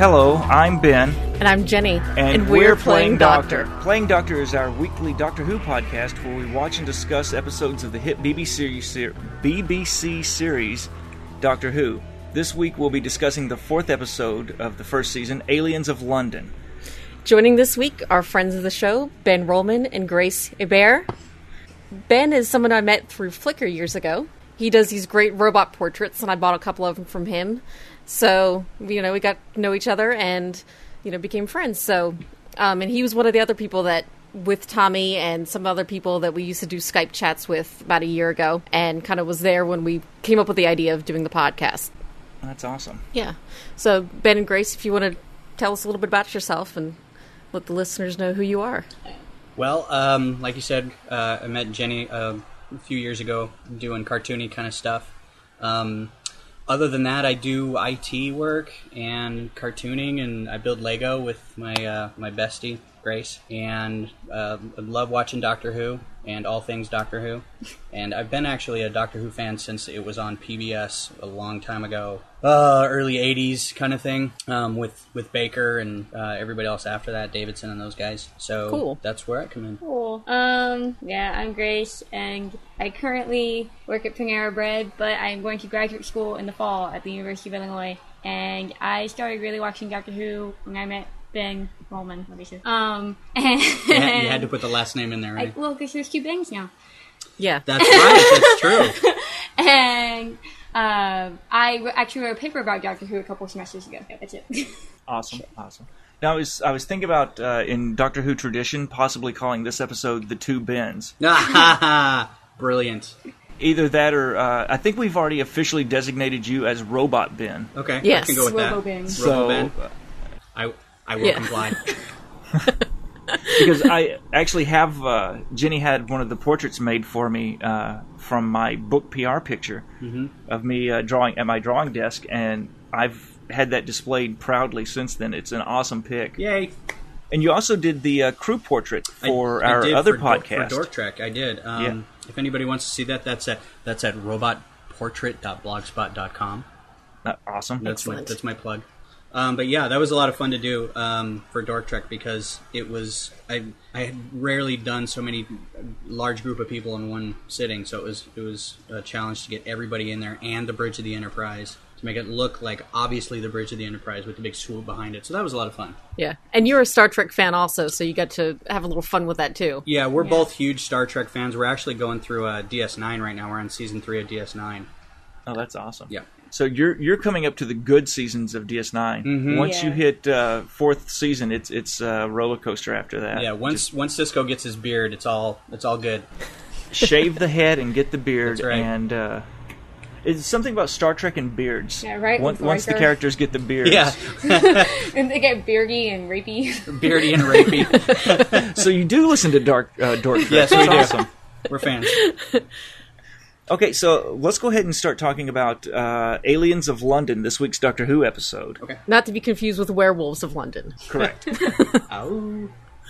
Hello, I'm Ben. And I'm Jenny. And we're Playing Doctor. Playing Doctor is our weekly Doctor Who podcast where we watch and discuss episodes of the hit BBC series Doctor Who. This week we'll be discussing the 4th episode of the first season, Aliens of London. Joining this week are friends of the show, Ben Rollman and Grace Hebert. Ben is someone I met through Flickr years ago. He does these great robot portraits, and I bought a couple of them from him. So, we got to know each other and, became friends. So, and he was one of the other people that, with Tommy and some other people that we used to do Skype chats with about a year ago, and kind of was there when we came up with the idea of doing the podcast. That's awesome. Yeah. So, Ben and Grace, if you want to tell us a little bit about yourself and let the listeners know who you are. Well, like you said, I met Jenny a few years ago doing cartoony kind of stuff. Other than that, I do IT work and cartooning, and I build Lego with my my bestie, Grace. And I love watching Doctor Who and all things Doctor Who. And I've been actually a Doctor Who fan since it was on PBS a long time ago. Early 80s kind of thing, with Baker and everybody else after that, Davidson and those guys. So cool. That's where I come in. Cool. Yeah, I'm Grace, and I currently work at Panera Bread, but I'm going to graduate school in the fall at the University of Illinois. And I started really watching Doctor Who when I met Ben Rollman, obviously. And you had to put the last name in there, right? Well, because there's 2 Bens now. Yeah. That's right, that's true. And I actually wrote a paper about Doctor Who a couple semesters ago. Yeah, that's it. Awesome. Now, I was thinking about, in Doctor Who tradition, possibly calling this episode The 2 Bens. Brilliant. Either that or, I think we've already officially designated you as Robot Ben. Okay, yes. I can go with that. Robo-Ben. So, Robo-Ben. I will comply. Because I actually have, Jenny had one of the portraits made for me from my book PR picture of me drawing at my drawing desk, and I've had that displayed proudly since then. It's an awesome pic. Yay. And you also did the crew portrait for our other podcast. For Dork Trek, I did. Yeah. If anybody wants to see that, that's at robotportrait.blogspot.com. Awesome. That's my plug. But yeah, that was a lot of fun to do for Dork Trek because it was I had rarely done so many large group of people in one sitting, so it was a challenge to get everybody in there and the Bridge of the Enterprise to make it look like obviously the Bridge of the Enterprise with the big swoop behind it. So that was a lot of fun. Yeah. And you're a Star Trek fan also, so you got to have a little fun with that too. Yeah, we're both huge Star Trek fans. We're actually going through DS9 right now. We're on season 3 of DS9. Oh, that's awesome. Yeah. So you're coming up to the good seasons of DS9. Mm-hmm. Once you hit 4th season, it's a roller coaster after that. Yeah, once Cisco gets his beard, it's all good. Shave the head and get the beard. That's right. And it's something about Star Trek and beards. Yeah, right. Once the characters get the beards. Yeah. And they get beardy and rapey. Beardy and rapey. So you do listen to Dork Trek. Yes, we do. Awesome. We're fans. Okay, so let's go ahead and start talking about Aliens of London, this week's Doctor Who episode. Okay. Not to be confused with Werewolves of London. Correct. Oh.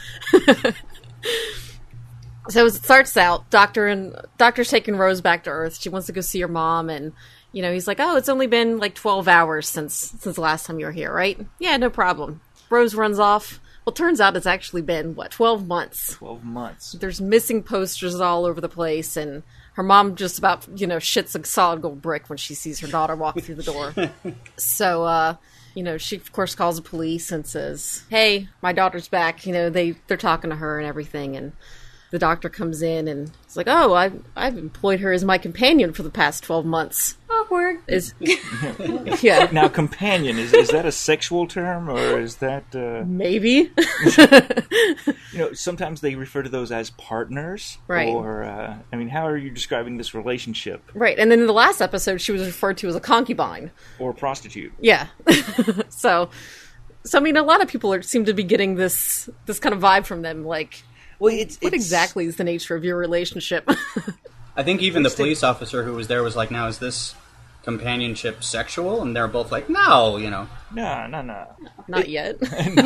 So as it starts out, Doctor's taking Rose back to Earth. She wants to go see her mom, and he's like, "Oh, it's only been like 12 hours since the last time you were here, right?" "Yeah, no problem." Rose runs off. Well, turns out it's actually been 12 months. 12 months. There's missing posters all over the place, and her mom just about shits a solid gold brick when she sees her daughter walk through the door. So she of course calls the police and says, "Hey, my daughter's back." They're talking to her and everything, and the doctor comes in and he's like, "Oh, I've employed her as my companion for the past 12 months." Awkward. Yeah. Now, companion, is that a sexual term, or is that... Maybe. Sometimes they refer to those as partners. Right. Or, how are you describing this relationship? Right, and then in the last episode, she was referred to as a concubine. Or prostitute. Yeah. So a lot of people seem to be getting this kind of vibe from them, like... Well, what exactly is the nature of your relationship? I think even the police officer who was there was like, "Now, is this companionship sexual?" And they're both like, "No, No. Not yet.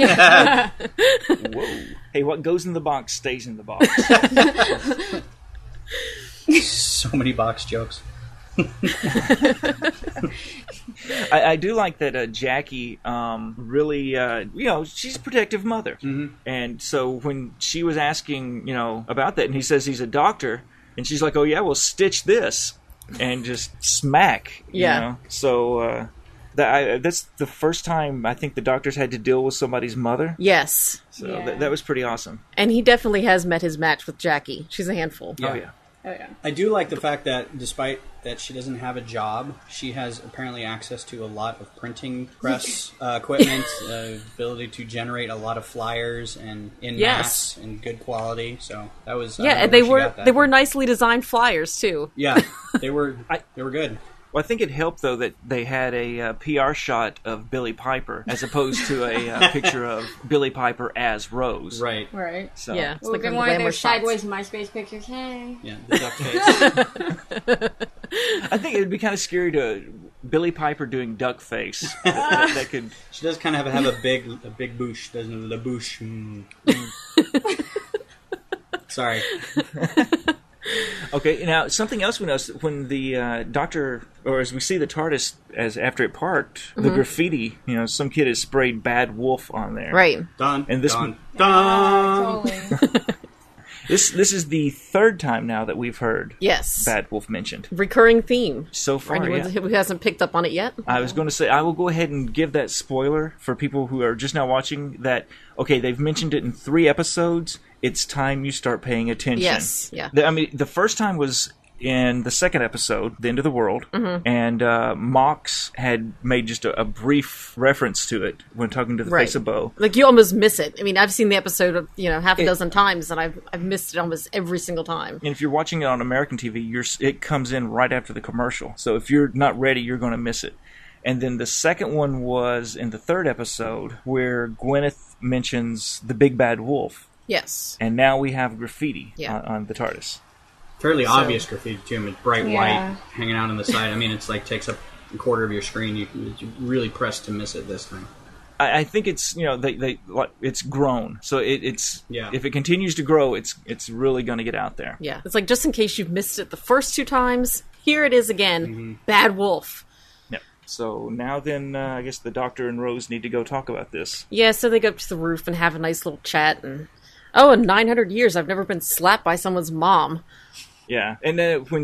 Whoa. Hey, what goes in the box stays in the box. So many box jokes. I do like that Jackie really, she's a protective mother. Mm-hmm. And so when she was asking, about that, and he says he's a doctor, and she's like, oh, yeah, well, stitch this. And just smack. Yeah. So that's the first time I think the doctors had to deal with somebody's mother. Yes. So Yeah. that was pretty awesome. And he definitely has met his match with Jackie. She's a handful. Oh, yeah. Oh yeah. I do like the fact that despite that she doesn't have a job, she has apparently access to a lot of printing press equipment, ability to generate a lot of flyers and in mass and good quality. So that was and they were nicely designed flyers too. Yeah, they were good. Well, I think it helped, though, that they had a PR shot of Billie Piper as opposed to a picture of Billie Piper as Rose. Right. Right. So, Yeah. It's Well, like good the morning. glamour There's shots. sideways MySpace pictures. Hey. Yeah, the duck face. I think it would be kind of scary to Billie Piper doing duck face. that could. She does kind of have a big boosh, doesn't it? La bouche. Sorry. Okay, now something else we noticed when the doctor, or as we see the TARDIS as after it parked, the graffiti. Some kid has sprayed "Bad Wolf" on there. Right. Done. And this done. Totally. This is the third time now that we've heard Yes. Bad Wolf mentioned Recurring theme. so For far. anyone Yeah. who hasn't picked up on it yet. I was going to say, I will go ahead and give that spoiler for people who are just now watching that, okay, they've mentioned it in 3 episodes. It's time you start paying attention. Yes, yeah. The first time was in the second episode, The End of the World, and Mox had made just a brief reference to it when talking to the Right. Face of Bo. Like, you almost miss it. I mean, I've seen the episode half a dozen times, and I've missed it almost every single time. And if you're watching it on American TV, it comes in right after the commercial. So if you're not ready, you're going to miss it. And then the second one was in the 3rd episode, where Gwyneth mentions the big bad wolf. Yes. And now we have graffiti Yeah. on the TARDIS. Fairly obvious graffiti too. I mean, bright Yeah. white hanging out on the side. I mean, it's like takes up a quarter of your screen. You really pressed to miss it this time. I think it's it's grown, so it's Yeah. if it continues to grow, it's really going to get out there. Yeah. It's like, just in case you've missed it the first 2 times, here it is again. Bad Wolf. Yeah. So now then, I guess the Doctor and Rose need to go talk about this. Yeah, so they go up to the roof and have a nice little chat, and in 900 years, I've never been slapped by someone's mom. Yeah, and then when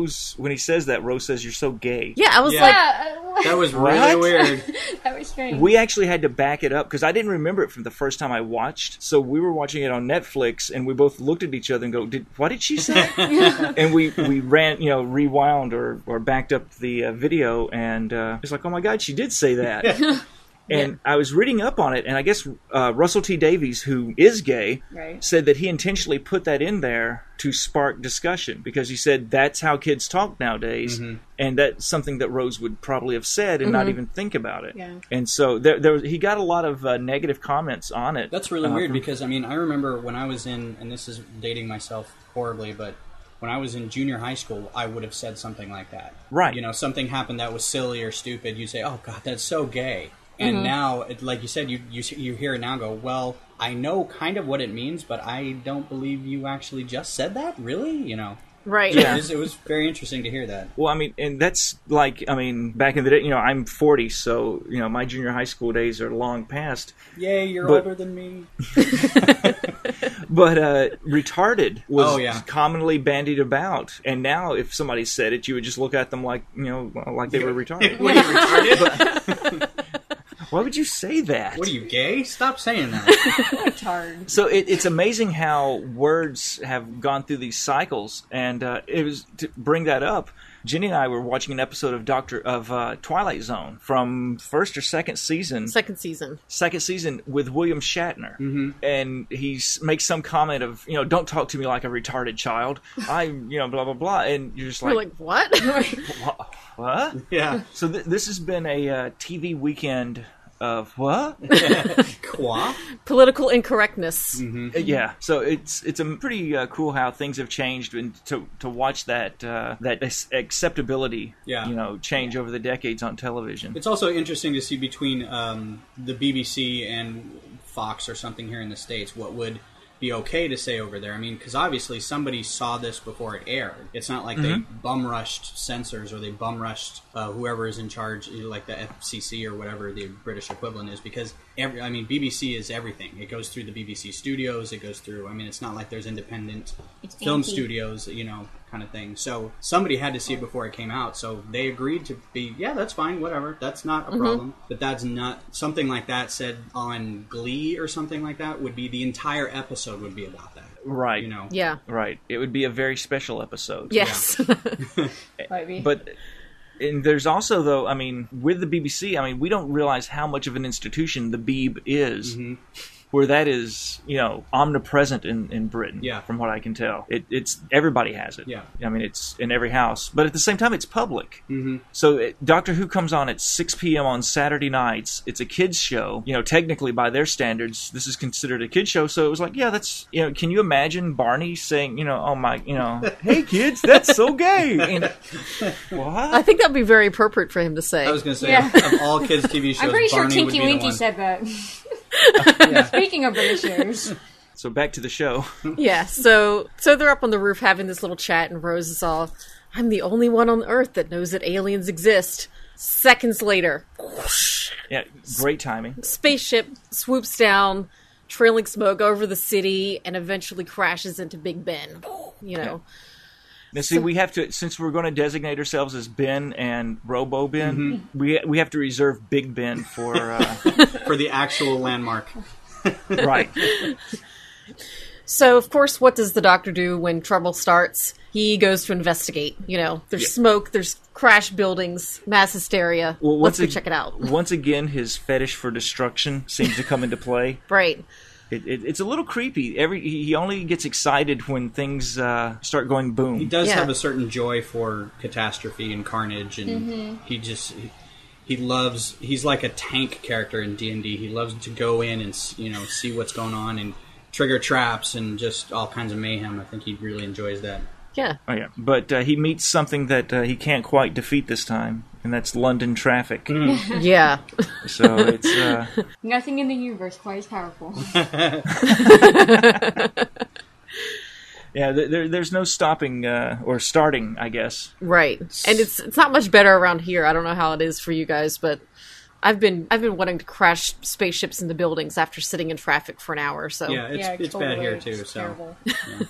he says that, Rose says, "You're so gay." Yeah, I was Yeah. like, That was really What? weird. That was strange. We actually had to back it up because I didn't remember it from the first time I watched. So we were watching it on Netflix, and we both looked at each other and go, "What did she say?" And we ran, rewound or backed up the video, and it's like, "Oh my God, she did say that." And I was reading up on it, and I guess Russell T. Davies, who is gay, Right. said that he intentionally put that in there to spark discussion because he said that's how kids talk nowadays, and that's something that Rose would probably have said and not even think about it. Yeah. And so he got a lot of negative comments on it. That's really weird because, I mean, I remember when I was in, and this is dating myself horribly, but when I was in junior high school, I would have said something like that. Right. Something happened that was silly or stupid. You'd say, oh, God, that's so gay. And now, like you said, you hear it now and go, well, I know kind of what it means, but I don't believe you actually just said that? Really? right. Yeah. It was very interesting to hear that. Well, I mean, and that's like, back in the day, I'm 40, so, my junior high school days are long past. Yay, you're But- older than me. But retarded was Oh, yeah. commonly bandied about, and now if somebody said it, you would just look at them like like they were retarded. What are you, retarded? Why would you say that? What are you, gay? Stop saying that. It's hard. So it's amazing how words have gone through these cycles, and it was to bring that up. Jenny and I were watching an episode of Twilight Zone from first or second season. Second season With William Shatner, and he makes some comment of don't talk to me like a retarded child. I blah blah blah, and you're just We're like, what? what? Yeah. So this has been a TV weekend of what? Qua? Political incorrectness. Yeah, so it's a pretty cool how things have changed, and to watch that acceptability, change over the decades on television. It's also interesting to see between the BBC and Fox or something here in the States what would be okay to say over there? I mean, because obviously somebody saw this before it aired. It's not like they bum rushed censors or they bum rushed whoever is in charge, like the FCC or whatever the British equivalent is, because BBC is everything. It goes through the BBC studios. It goes through. I mean, it's not like there's independent film studios, kind of thing. So somebody had to see it before it came out. So they agreed to be, yeah, that's fine, whatever. That's not a problem. But that's not something like that said on Glee or something like that would be the entire episode would be about that. Right. Yeah. Right. It would be a very special episode. Yes. Might be. But and there's also, though, with the BBC, we don't realize how much of an institution the Beeb is. Where that is, omnipresent in Britain, from what I can tell. It's everybody has it. Yeah. It's in every house. But at the same time, it's public. So Doctor Who comes on at 6 p.m. on Saturday nights. It's a kids' show. Technically, by their standards, this is considered a kids' show. So it was like, yeah, that's, can you imagine Barney saying, oh my, hey kids, that's so gay. What? I think that would be very appropriate for him to say. I was going to say, of all kids' TV shows, I'm pretty sure Barney Tinky would be Winky the one. said that. Speaking of British shows. So back to the show. Yeah, so they're up on the roof having this little chat, and Rose is all, I'm the only one on Earth that knows that aliens exist. Seconds later, whoosh, Yeah, great timing. spaceship swoops down, trailing smoke over the city, and eventually crashes into Big Ben. Now, see, we have to, since we're going to designate ourselves as Ben and Robo Ben, we have to reserve Big Ben for For the actual landmark. right. So, of course, what does the Doctor do when trouble starts? He goes to investigate. There's smoke, there's crash buildings, mass hysteria. Well, Let's go check it out. Once again, his fetish for destruction seems to come into play. Right. It's a little creepy. He only gets excited when things start going boom. He does have a certain joy for catastrophe and carnage, and he's like a tank character in D&D. He loves to go in and see what's going on and trigger traps and just all kinds of mayhem. I think he really enjoys that. Yeah. Oh yeah, but he meets something that he can't quite defeat this time, and that's London traffic. Yeah. So it's Nothing in the universe quite as powerful. yeah. There's no stopping or starting, I guess. Right. And it's not much better around here. I don't know how it is for you guys, but I've been wanting to crash spaceships into buildings after sitting in traffic for an hour. So Yeah, it's bad here too. It's So terrible.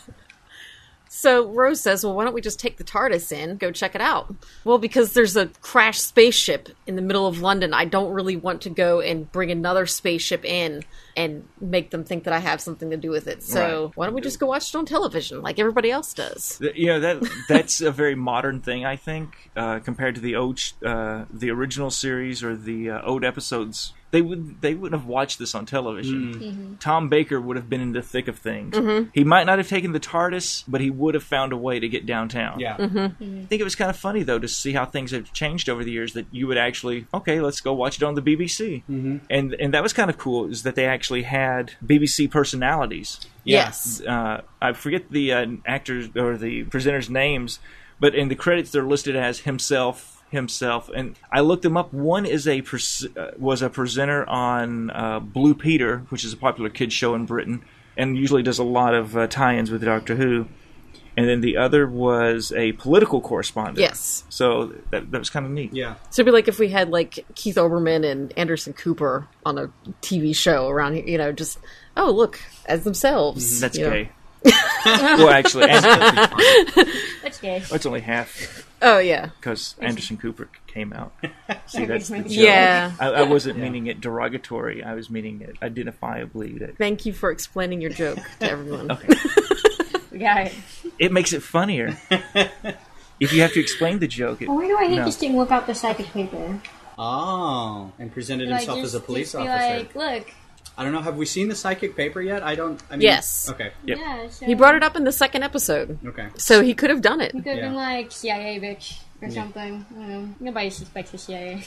So Rose says, well, why don't we just take the TARDIS in, go check it out? Well, because there's a crashed spaceship in the middle of London, I don't really want to go and bring another spaceship in and make them think that I have something to do with it. So why don't we just go watch it on television like everybody else does? That's a very modern thing, I think, compared to the original series or the old episodes. They wouldn't have watched this on television. Tom Baker would have been in the thick of things. He might not have taken the TARDIS, but he would have found a way to get downtown. yeah. I think it was kind of funny, though, to see how things have changed over the years, that you would actually, okay, let's go watch it on the BBC. And that was kind of cool, is that they actually had BBC personalities. Yes. I forget the actors or the presenters' names, but in the credits they're listed as himself, and I looked them up. One is was a presenter on Blue Peter, which is a popular kids show in Britain, and usually does a lot of tie-ins with Doctor Who. And then the other was a political correspondent. Yes. So that was kind of neat. Yeah. So it'd be like if we had like Keith Olbermann and Anderson Cooper on a TV show around here, just, oh, look, as themselves. That's gay. Well, actually, That's gay. it's only half. Oh, yeah. Because Anderson Cooper came out. See, that's the joke. Yeah. I wasn't meaning it derogatory. I was meaning it identifiably. Thank you for explaining your joke to everyone. Okay. We got it. It makes it funnier. If you have to explain the joke. Why do I think this didn't whip out the psychic paper? Oh, and presented himself as a police just be officer. like, look. I don't know. Have we seen the psychic paper yet? Yes. Okay. Yep. Yeah, so He brought it up in the second episode. Okay. So he could have done it. He could have Yeah. been like CIA bitch or something. I don't know. Nobody suspects the CIA.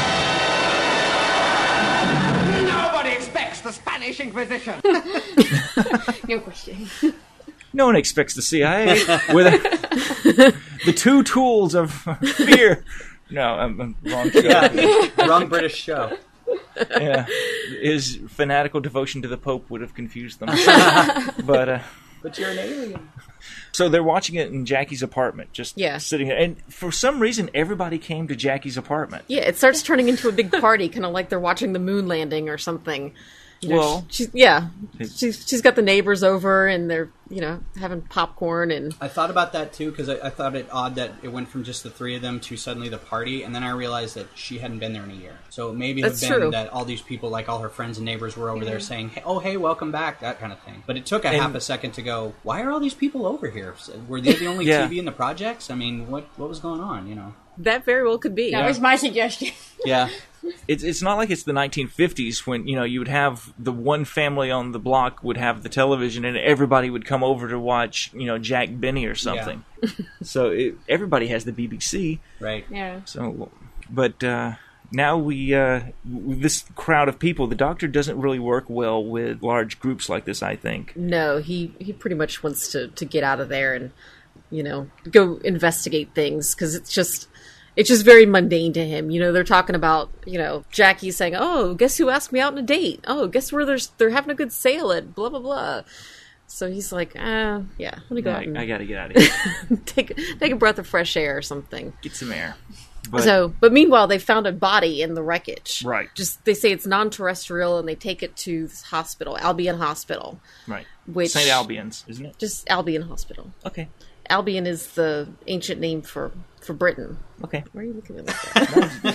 Nobody expects the Spanish Inquisition. No question. No one expects the CIA with the two tools of fear. No, I'm wrong show. Yeah. Wrong British show. Yeah, his fanatical devotion to the Pope would have confused them. But you're an alien. so they're watching it in Jackie's apartment, just sitting there. And for some reason, everybody came to Jackie's apartment. Yeah, it starts turning into a big party, kind of like they're watching the moon landing or something. You know, Well, she's got the neighbors over, and they're having popcorn, and I thought about that too, because I thought it odd that it went from just the three of them to suddenly the party, and then I realized that she hadn't been there in a year. So maybe it would have That's been true. that all these people, like all her friends and neighbors, were over there saying, hey, welcome back, that kind of thing. But it took half a second to go, why are all these people over here? Were they the only TV in the projects? I mean, what was going on, that very well could be. That was my suggestion. Yeah. It's not like it's the 1950s when you would have the one family on the block would have the television and everybody would come over to watch Jack Benny or something. Yeah. So everybody has the BBC, Right? Yeah. So, but now this crowd of people, the Doctor doesn't really work well with large groups like this. I think. No, he pretty much wants to get out of there and go investigate things, because it's just very mundane to him. They're talking about, Jackie saying, oh, guess who asked me out on a date? Oh, guess where they're having a good sale at blah, blah, blah. So he's like, let me go out and I gotta get out of here. take a breath of fresh air or something. Get some air. But meanwhile, they found a body in the wreckage. Right. They say it's non-terrestrial, and they take it to this hospital, Albion Hospital. Right. Which, St. Albion's, isn't it? Just Albion Hospital. Okay. Albion is the ancient name for Britain. Okay. Why are you looking at me like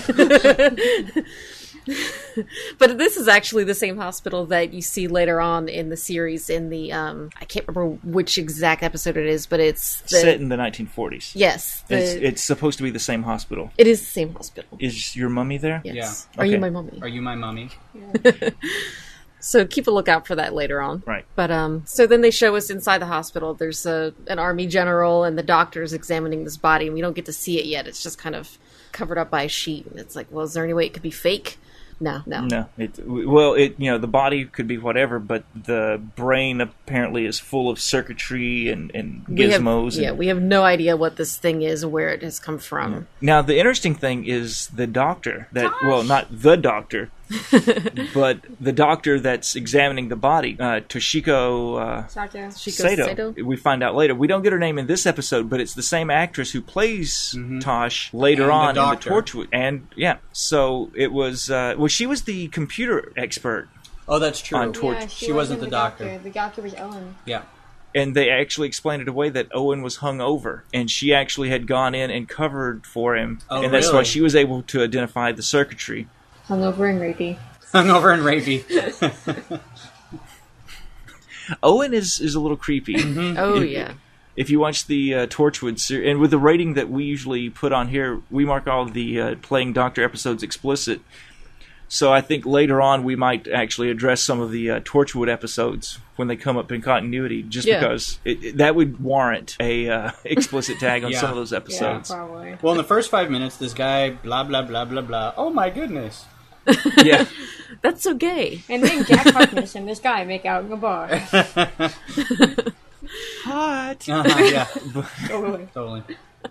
that? But this is actually the same hospital that you see later on in the series in the, I can't remember which exact episode it is, but it's... set in the 1940s. Yes. It's supposed to be the same hospital. It is the same hospital. Is your mummy there? Yes. Yeah. Are you Okay. my mummy? Are you my mummy? So keep a lookout for that later on. Right. But so then they show us inside the hospital. There's an army general, and the doctor's examining this body, and we don't get to see it yet. It's just kind of covered up by a sheet. And it's like, well, is there any way it could be fake? No. No. The body could be whatever, but the brain apparently is full of circuitry and gizmos. We have no idea what this thing is or where it has come from. Now, the interesting thing is the doctor not the doctor, but the doctor that's examining the body, Toshiko Sato. We find out later. We don't get her name in this episode, but it's the same actress who plays Tosh later And on in the doctor. Torchwood. And so it was. She was the computer expert. Oh, that's true. On Torch. Yeah, She wasn't the doctor. The doctor was Owen. Yeah. And they actually explained it away that Owen was hungover, and she actually had gone in and covered for him, Oh, and that's why really? she was able to identify the circuitry. Hungover and rapey. Hungover and rapey. Owen is a little creepy. Oh, yeah. If you watch the Torchwood series, and with the rating that we usually put on here, we mark all the Playing Doctor episodes explicit. So I think later on we might actually address some of the Torchwood episodes when they come up in continuity, just because that would warrant a explicit tag on some of those episodes. Yeah, probably. Well, in the first 5 minutes, this guy, blah, blah, blah, blah, blah. Oh, my goodness. Yeah. That's so gay. And then Jack Harkness and this guy make out in a bar. Hot. Yeah. Totally. Totally.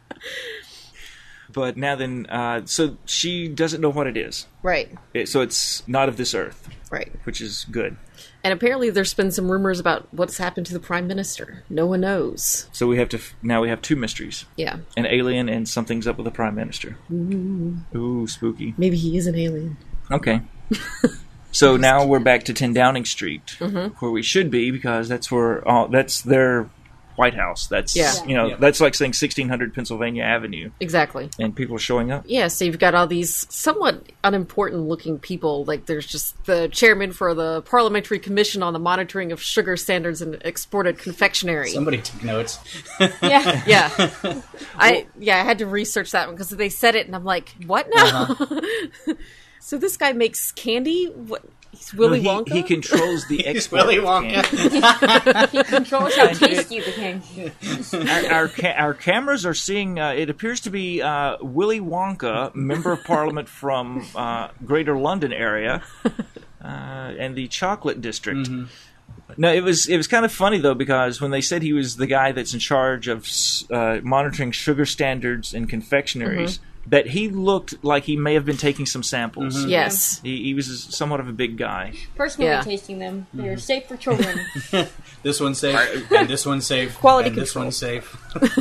But now then, so she doesn't know what it is. Right. So it's not of this earth, Right. which is good. And apparently there's been some rumors about what's happened to the Prime Minister. No one knows. So we have now we have two mysteries. Yeah. An alien and something's up with the Prime Minister. Ooh, spooky. Maybe he is an alien. Okay. So now we're back to 10 Downing Street, where we should be, because that's their White House. That's that's like saying 1600 Pennsylvania Avenue, Exactly. and people are showing up. Yeah, so you've got all these somewhat unimportant looking people. Like there's just the chairman for the Parliamentary Commission on the Monitoring of Sugar Standards and Exported Confectionery. Somebody took notes. Yeah. Yeah. I had to research that one because they said it and I'm like, what now? So this guy makes candy? What? He's Willy Wonka? He controls the export. Willy of Wonka. candy. He controls how tasty you became. Our cameras are seeing. It appears to be Willy Wonka, member of Parliament from Greater London area, and the Chocolate District. No, it was kind of funny though, because when they said he was the guy that's in charge of monitoring sugar standards and confectionaries, that he looked like he may have been taking some samples. Yes. He was somewhat of a big guy. Personally Yeah. tasting them. They're safe for children. This one's safe, and this one's safe, Quality and this control. one's safe.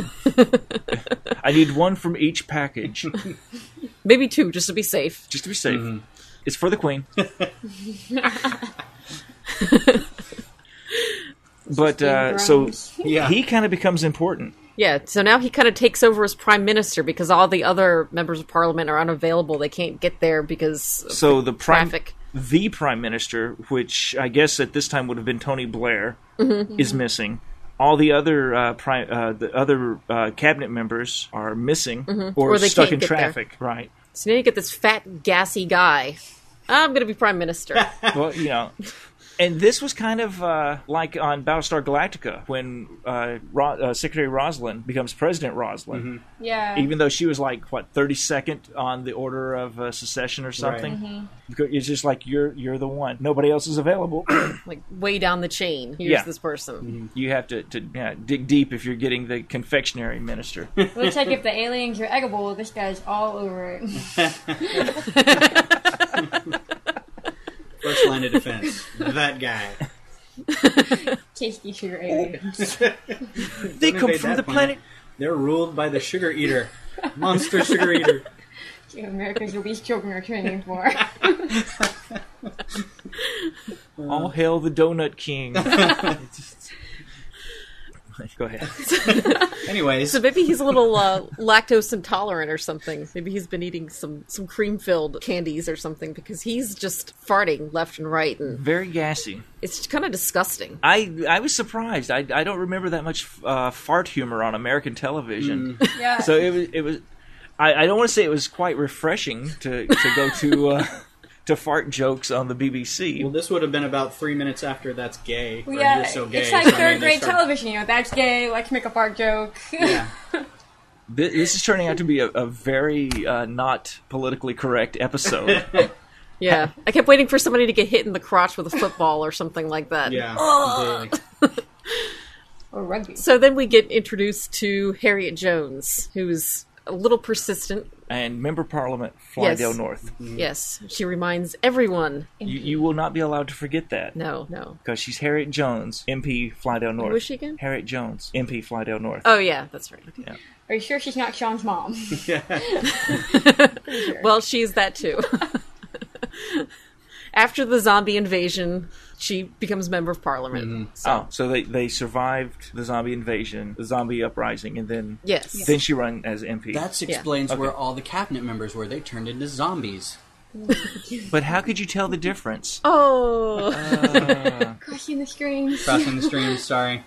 I need one from each package, Maybe 2, just to be safe. just to be safe. It's for the Queen. But so Yeah. he kind of becomes important. Yeah, so now he kind of takes over as prime minister because all the other members of parliament are unavailable. They can't get there because of So the traffic. the prime minister, which I guess at this time would have been Tony Blair, is missing. All the other cabinet members are missing or Or they stuck can't in get there. traffic. Right. So now you get this fat, gassy guy. I'm going to be prime minister. Well, and this was kind of like on Battlestar Galactica when Secretary Rosalind becomes President Rosalind. Yeah. Even though she was like 32nd on the order of secession or something, because it's just like you're the one. Nobody else is available. Like, way down the chain. Here's Yeah. this person. You have to dig deep if you're getting the confectionery minister. Looks like if the aliens are eggable, this guy's all over it. First line of defense. That guy. Tasty sugar aliens. They come from the planet. They're ruled by the sugar eater. Monster sugar eater. America's obese children are training for. All hail the Donut King. Go ahead. Anyways, So maybe he's a little lactose intolerant or something. Maybe he's been eating some cream-filled candies or something because he's just farting left and right. And Very gassy. it's kind of disgusting. I was surprised. I don't remember that much fart humor on American television. Yeah. So it was. I don't want to say it was quite refreshing to go to fart jokes on the BBC. well, this would have been about 3 minutes after That's Gay. Or Yeah, You're So Gay. it's like So, I mean, third they grade start- television. That's gay. Let's make a fart joke. Yeah. This is turning out to be a very not politically correct episode. Yeah. I kept waiting for somebody to get hit in the crotch with a football or something like that. Yeah. Completely. Or rugby. So then we get introduced to Harriet Jones, who's a little persistent. And Member of Parliament, Flydale Yes. North. Yes, she reminds everyone. You will not be allowed to forget that. No. Because she's Harriet Jones, MP, Flydale North. Who is she again? Harriet Jones, MP, Flydale North. Oh, yeah, that's right. Yeah. Are you sure she's not Sean's mom? Well, she's that too. After the zombie invasion, she becomes member of parliament. So they survived the zombie invasion, the zombie uprising, and then Yes. then she ran as MP. That explains where all the cabinet members were. They turned into zombies. But how could you tell the difference? Oh, Crossing the streams. Crossing the streams, sorry.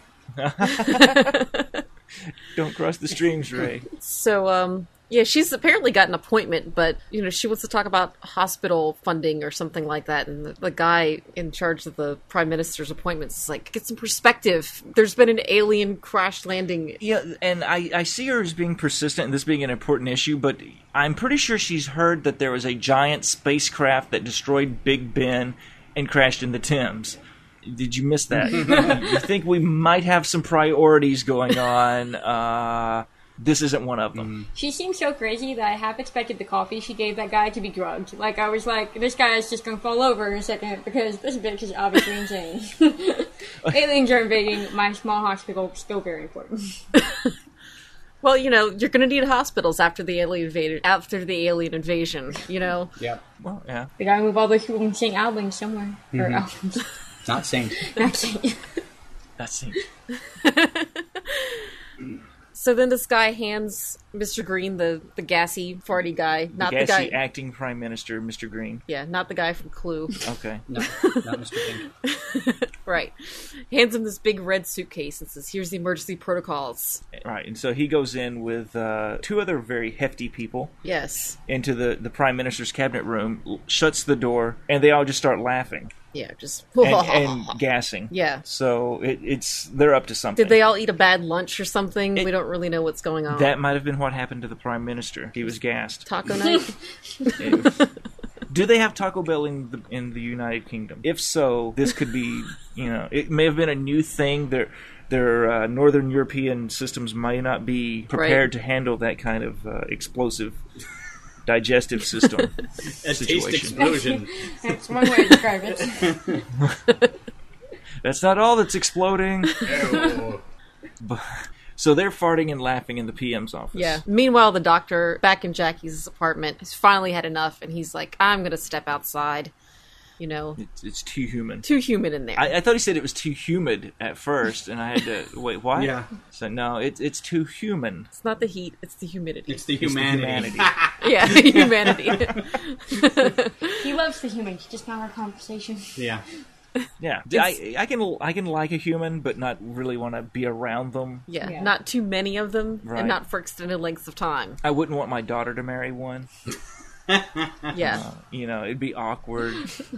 Don't cross the streams, Ray. so yeah, she's apparently got an appointment, but she wants to talk about hospital funding or something like that. And the guy in charge of the prime minister's appointments is like, get some perspective. There's been an alien crash landing. Yeah, and I see her as being persistent and this being an important issue, but I'm pretty sure she's heard that there was a giant spacecraft that destroyed Big Ben and crashed in the Thames. Did you miss that? You think we might have some priorities going on? This isn't one of them. She seems so crazy that I half expected the coffee she gave that guy to be drugged. Like, I was like, this guy is just gonna fall over in a second because this bitch is obviously insane. Aliens are invading my small hospital, still very important. Well, you're going to need hospitals after the alien invasion. Yep. Well, yeah. We gotta move all those people from St. Albans somewhere. Or Albans. Not Saint. Not St. That seems... So then this guy hands Mr. Green, the gassy, farty guy, not the Gassy guy, acting Prime Minister, Mr. Green. yeah, not the guy from Clue, Okay. No, not Mr. Pink. right? Hands him this big red suitcase and says, "Here's the emergency protocols." Right, and so he goes in with two other very hefty people Yes, into the Prime Minister's cabinet room, shuts the door, and they all just start laughing yeah, just and gassing. yeah. So they're up to something. Did they all eat a bad lunch or something? We don't really know what's going on. That might have been what happened to the Prime Minister. He was gassed. Taco night. Do they have Taco Bell in the United Kingdom? If so, this could be, it may have been a new thing. Their Northern European systems might not be prepared to handle that kind of explosive digestive system A taste situation. explosion. That's one way to describe it. That's not all that's exploding. Ew. So they're farting and laughing in the PM's office. Yeah. Meanwhile, the doctor back in Jackie's apartment has finally had enough, and he's like, I'm going to step outside. You know, It's too human. too humid in there. I thought he said it was too humid at first, and I had to wait. What? Yeah. So no, it's too human. It's not the heat, it's the humidity. It's the It's the humanity. Yeah, humanity. He loves the humans. Just found our conversation. Yeah. Yeah, I can like a human, but not really want to be around them. Yeah, Yeah. not too many of them, Right. and not for extended lengths of time. I wouldn't want my daughter to marry one. Yeah. You know, it'd be awkward.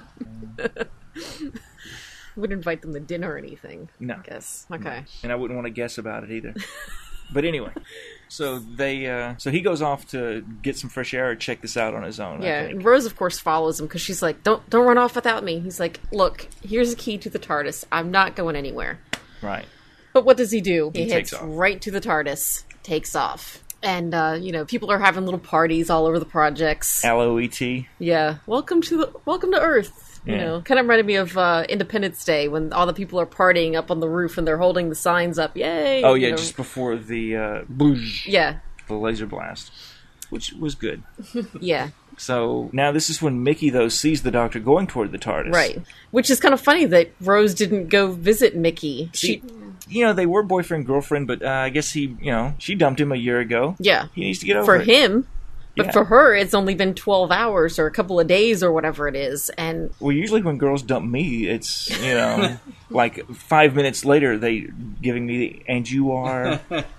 Wouldn't invite them to dinner or anything. No. I guess. Okay. And I wouldn't want to guess about it either. But anyway, so so he goes off to get some fresh air or check this out on his own. I Yeah, think. and Rose, of course, follows him because she's like, "Don't run off without me." He's like, "Look, here's a key to the TARDIS. I'm not going anywhere." Right. But what does he do? He takes heads off. right to the TARDIS, takes off, and you know, people are having little parties all over the projects. LOET. Yeah, welcome to Earth. You Yeah. know, kind of reminded me of Independence Day when all the people are partying up on the roof and they're holding the signs up. Yay! Oh you yeah, know. just before the boosh, Yeah, the laser blast, which was good. yeah, So now this is when Mickey though sees the Doctor going toward the TARDIS. right. Which is kind of funny that Rose didn't go visit Mickey. See, you know, they were boyfriend girlfriend, but I guess she dumped him a year ago. Yeah, He needs to get over for it. him. But Yeah. for her, it's only been 12 hours or a couple of days or whatever it is. And Well, usually when girls dump me, it's, like 5 minutes later they giving me the, and you are.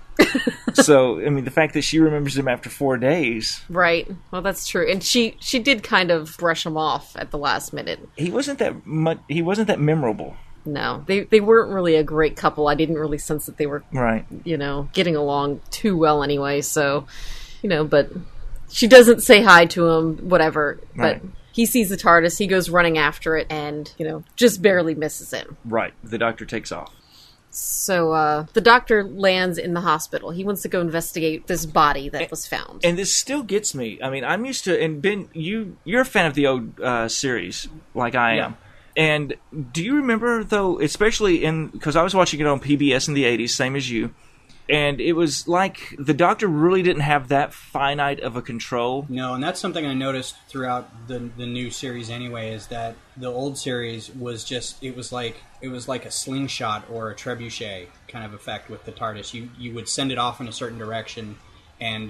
So, I mean, the fact that she remembers him after 4 days, right, well, that's true. And she did kind of brush him off at the last minute. he wasn't that memorable. No, they weren't really a great couple. I didn't really sense that they were, Right. getting along too well anyway. So, but she doesn't say hi to him, whatever. Right. But he sees the TARDIS, he goes running after it, and, just barely misses him. Right. The Doctor takes off. So the Doctor lands in the hospital. He wants to go investigate this body that was found. And this still gets me. I mean, I'm used to, and Ben, you're a fan of the old series, like I am. Yeah. And do you remember, though, especially because I was watching it on PBS in the 80s, same as you, and it was like the Doctor really didn't have that finite of a control. No, and that's something I noticed throughout the new series anyway, is that the old series was just it was like a slingshot or a trebuchet kind of effect with the TARDIS. You would send it off in a certain direction, and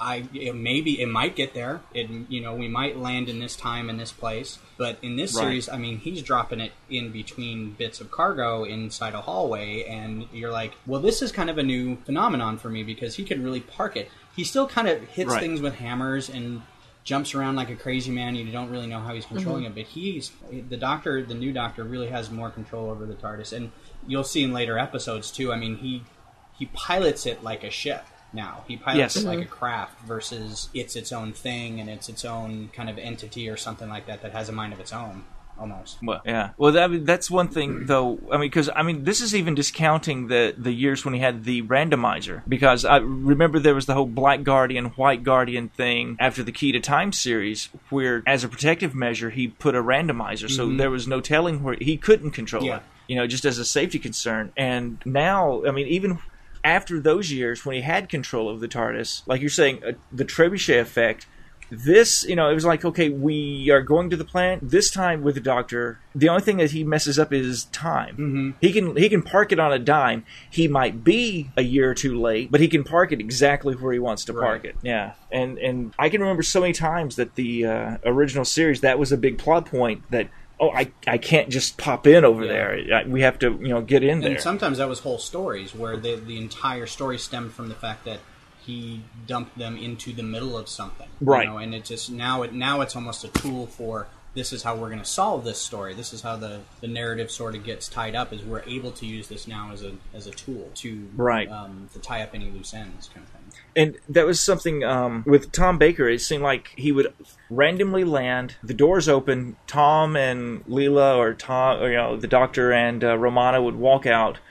it might get there. We might land in this time in this place, but in this Right. series, I mean, he's dropping it in between bits of cargo inside a hallway, and you're like, well, this is kind of a new phenomenon for me because he could really park it. He still kind of hits Right. things with hammers and jumps around like a crazy man. You don't really know how he's controlling it, but the new Doctor really has more control over the TARDIS, and you'll see in later episodes too. I mean, he pilots it like a ship now. He pilots Yes. it like a craft versus it's its own thing and it's its own kind of entity or something like that has a mind of its own. Almost. Well, yeah. Well, that's one thing, though. I mean, because this is even discounting the years when he had the randomizer. Because I remember there was the whole Black Guardian, White Guardian thing after the Key to Time series, where as a protective measure he put a randomizer, so there was no telling where he couldn't control Yeah. it. Just as a safety concern. And now, I mean, even after those years when he had control of the TARDIS, like you're saying, the trebuchet effect. This, it was like, okay, we are going to the planet. This time with the Doctor, the only thing that he messes up is time. Mm-hmm. He can park it on a dime. He might be a year or two late, but he can park it exactly where he wants to park it. Yeah, and I can remember so many times that the original series, that was a big plot point that, I can't just pop in over there. We have to, get in there. And sometimes that was whole stories where the entire story stemmed from the fact that he dumped them into the middle of something, right? And it just now it's almost a tool for this is how we're going to solve this story. This is how the narrative sort of gets tied up. Is we're able to use this now as a tool to to tie up any loose ends, kind of thing. And that was something with Tom Baker. It seemed like he would randomly land, the doors open, Tom and Leela or the Doctor and Romana would walk out.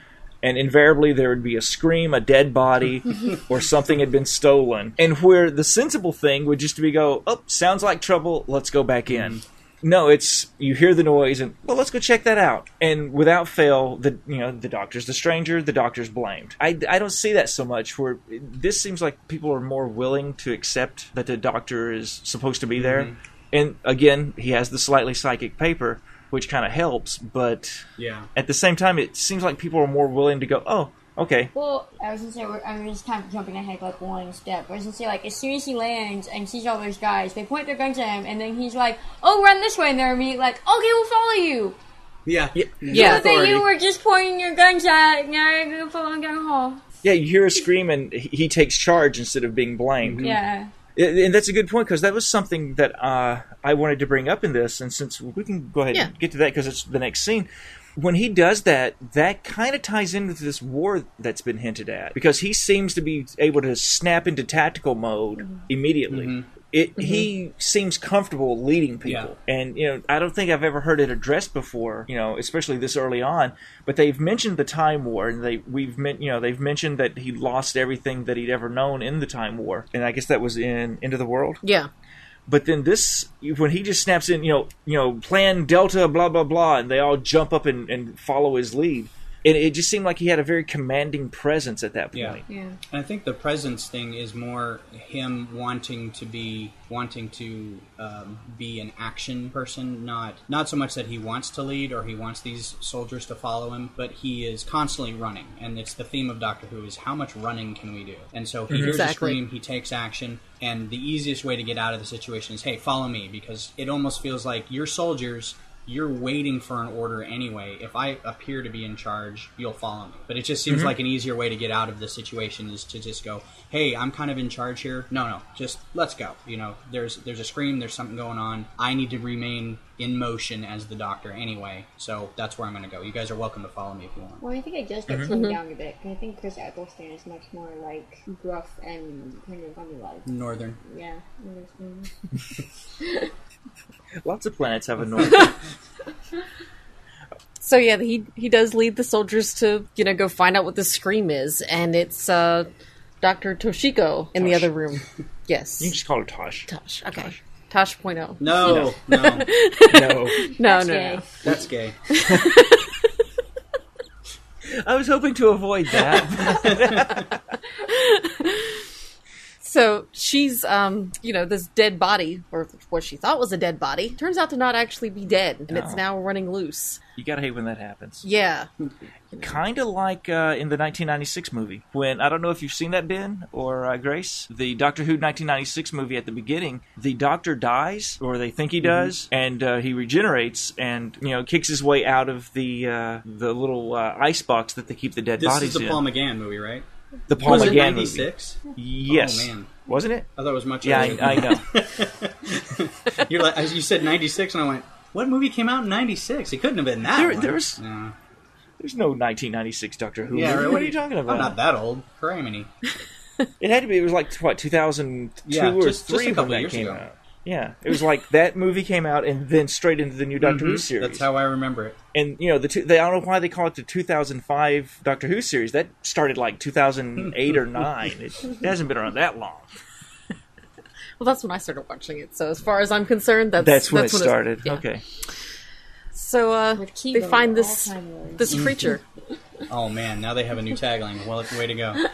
And invariably there would be a scream, a dead body, or something had been stolen. And where the sensible thing would just be go, oh, sounds like trouble, let's go back in. No, it's you hear the noise and, well, let's go check that out. And without fail, the doctor's the stranger, the doctor's blamed. I don't see that so much where this seems like people are more willing to accept that the doctor is supposed to be there. And again, he has the slightly psychic paper, which kind of helps, but at the same time, it seems like people are more willing to go, oh, okay. Well, I was going to say, I'm just kind of jumping ahead like one step. I was going to say, like, as soon as he lands and sees all those guys, they point their guns at him, and then he's like, oh, run this way, and they're immediately like, okay, we'll follow you. Yeah. So that you were just pointing your guns at, now you're going to follow him down the hall. Yeah, you hear a scream, and he takes charge instead of being blamed. Yeah. And that's a good point, because that was something that I wanted to bring up in this, and since we can go ahead and get to that because it's the next scene. When he does that, that kind of ties into this war that's been hinted at, because he seems to be able to snap into tactical mode immediately. He seems comfortable leading people, and I don't think I've ever heard it addressed before, especially this early on. But they've mentioned the Time War, and they've mentioned that he lost everything that he'd ever known in the Time War, and I guess that was in End of the World. Yeah. But then this, when he just snaps in, Plan Delta, blah blah blah, and they all jump up and follow his lead. And it just seemed like he had a very commanding presence at that point. Yeah. And I think the presence thing is more him wanting to be an action person, not so much that he wants to lead or he wants these soldiers to follow him, but he is constantly running. And it's the theme of Doctor Who is how much running can we do? And so he hears a scream, he takes action, and the easiest way to get out of the situation is, hey, follow me, because it almost feels like you're soldiers. You're waiting for an order anyway. If I appear to be in charge, you'll follow me. But it just seems like an easier way to get out of the situation is to just go, hey, I'm kind of in charge here. No, just let's go. There's a scream, there's something going on. I need to remain in motion as the Doctor anyway, so that's where I'm going to go. You guys are welcome to follow me if you want. Well, I think it does get toned down a bit, because I think Chris Eccleston is much more, like, gruff and kind of like Northern. Yeah. Lots of planets have a north. So yeah, he does lead the soldiers to go find out what the scream is, and it's Dr. Toshiko in the other room. Yes, you can just call her Tosh. Tosh, okay. Tosh. Tosh.0. No. No. That's gay. I was hoping to avoid that. So she's, this dead body, or what she thought was a dead body, turns out to not actually be dead, and it's now running loose. You gotta hate when that happens. Yeah. Kind of like in the 1996 movie, when, I don't know if you've seen that, Ben or Grace, the Doctor Who 1996 movie at the beginning, the Doctor dies, or they think he does, and he regenerates, and, kicks his way out of the little ice box that they keep the dead bodies in. This is the Paul McGann movie, right? The Paul was McGann it 96? Yes. Oh, man. Wasn't it? I thought it was much earlier. Yeah, I know. You're like, you said 96, and I went, what movie came out in 96? It couldn't have been that one. There's no 1996 Doctor Who movie. Right. What are you talking about? I'm not that old. Criminy. It had to be. It was like, what, 2002 or 3 when that came out. Yeah, it was like that movie came out and then straight into the new Doctor Who series. That's how I remember it. And, I don't know why they call it the 2005 Doctor Who series. That started like 2008 or 9. It hasn't been around that long. Well, that's when I started watching it. So as far as I'm concerned, that's when it started. Yeah. Okay. So they find this creature. Oh, man. Now they have a new tagline. Well, it's the way to go.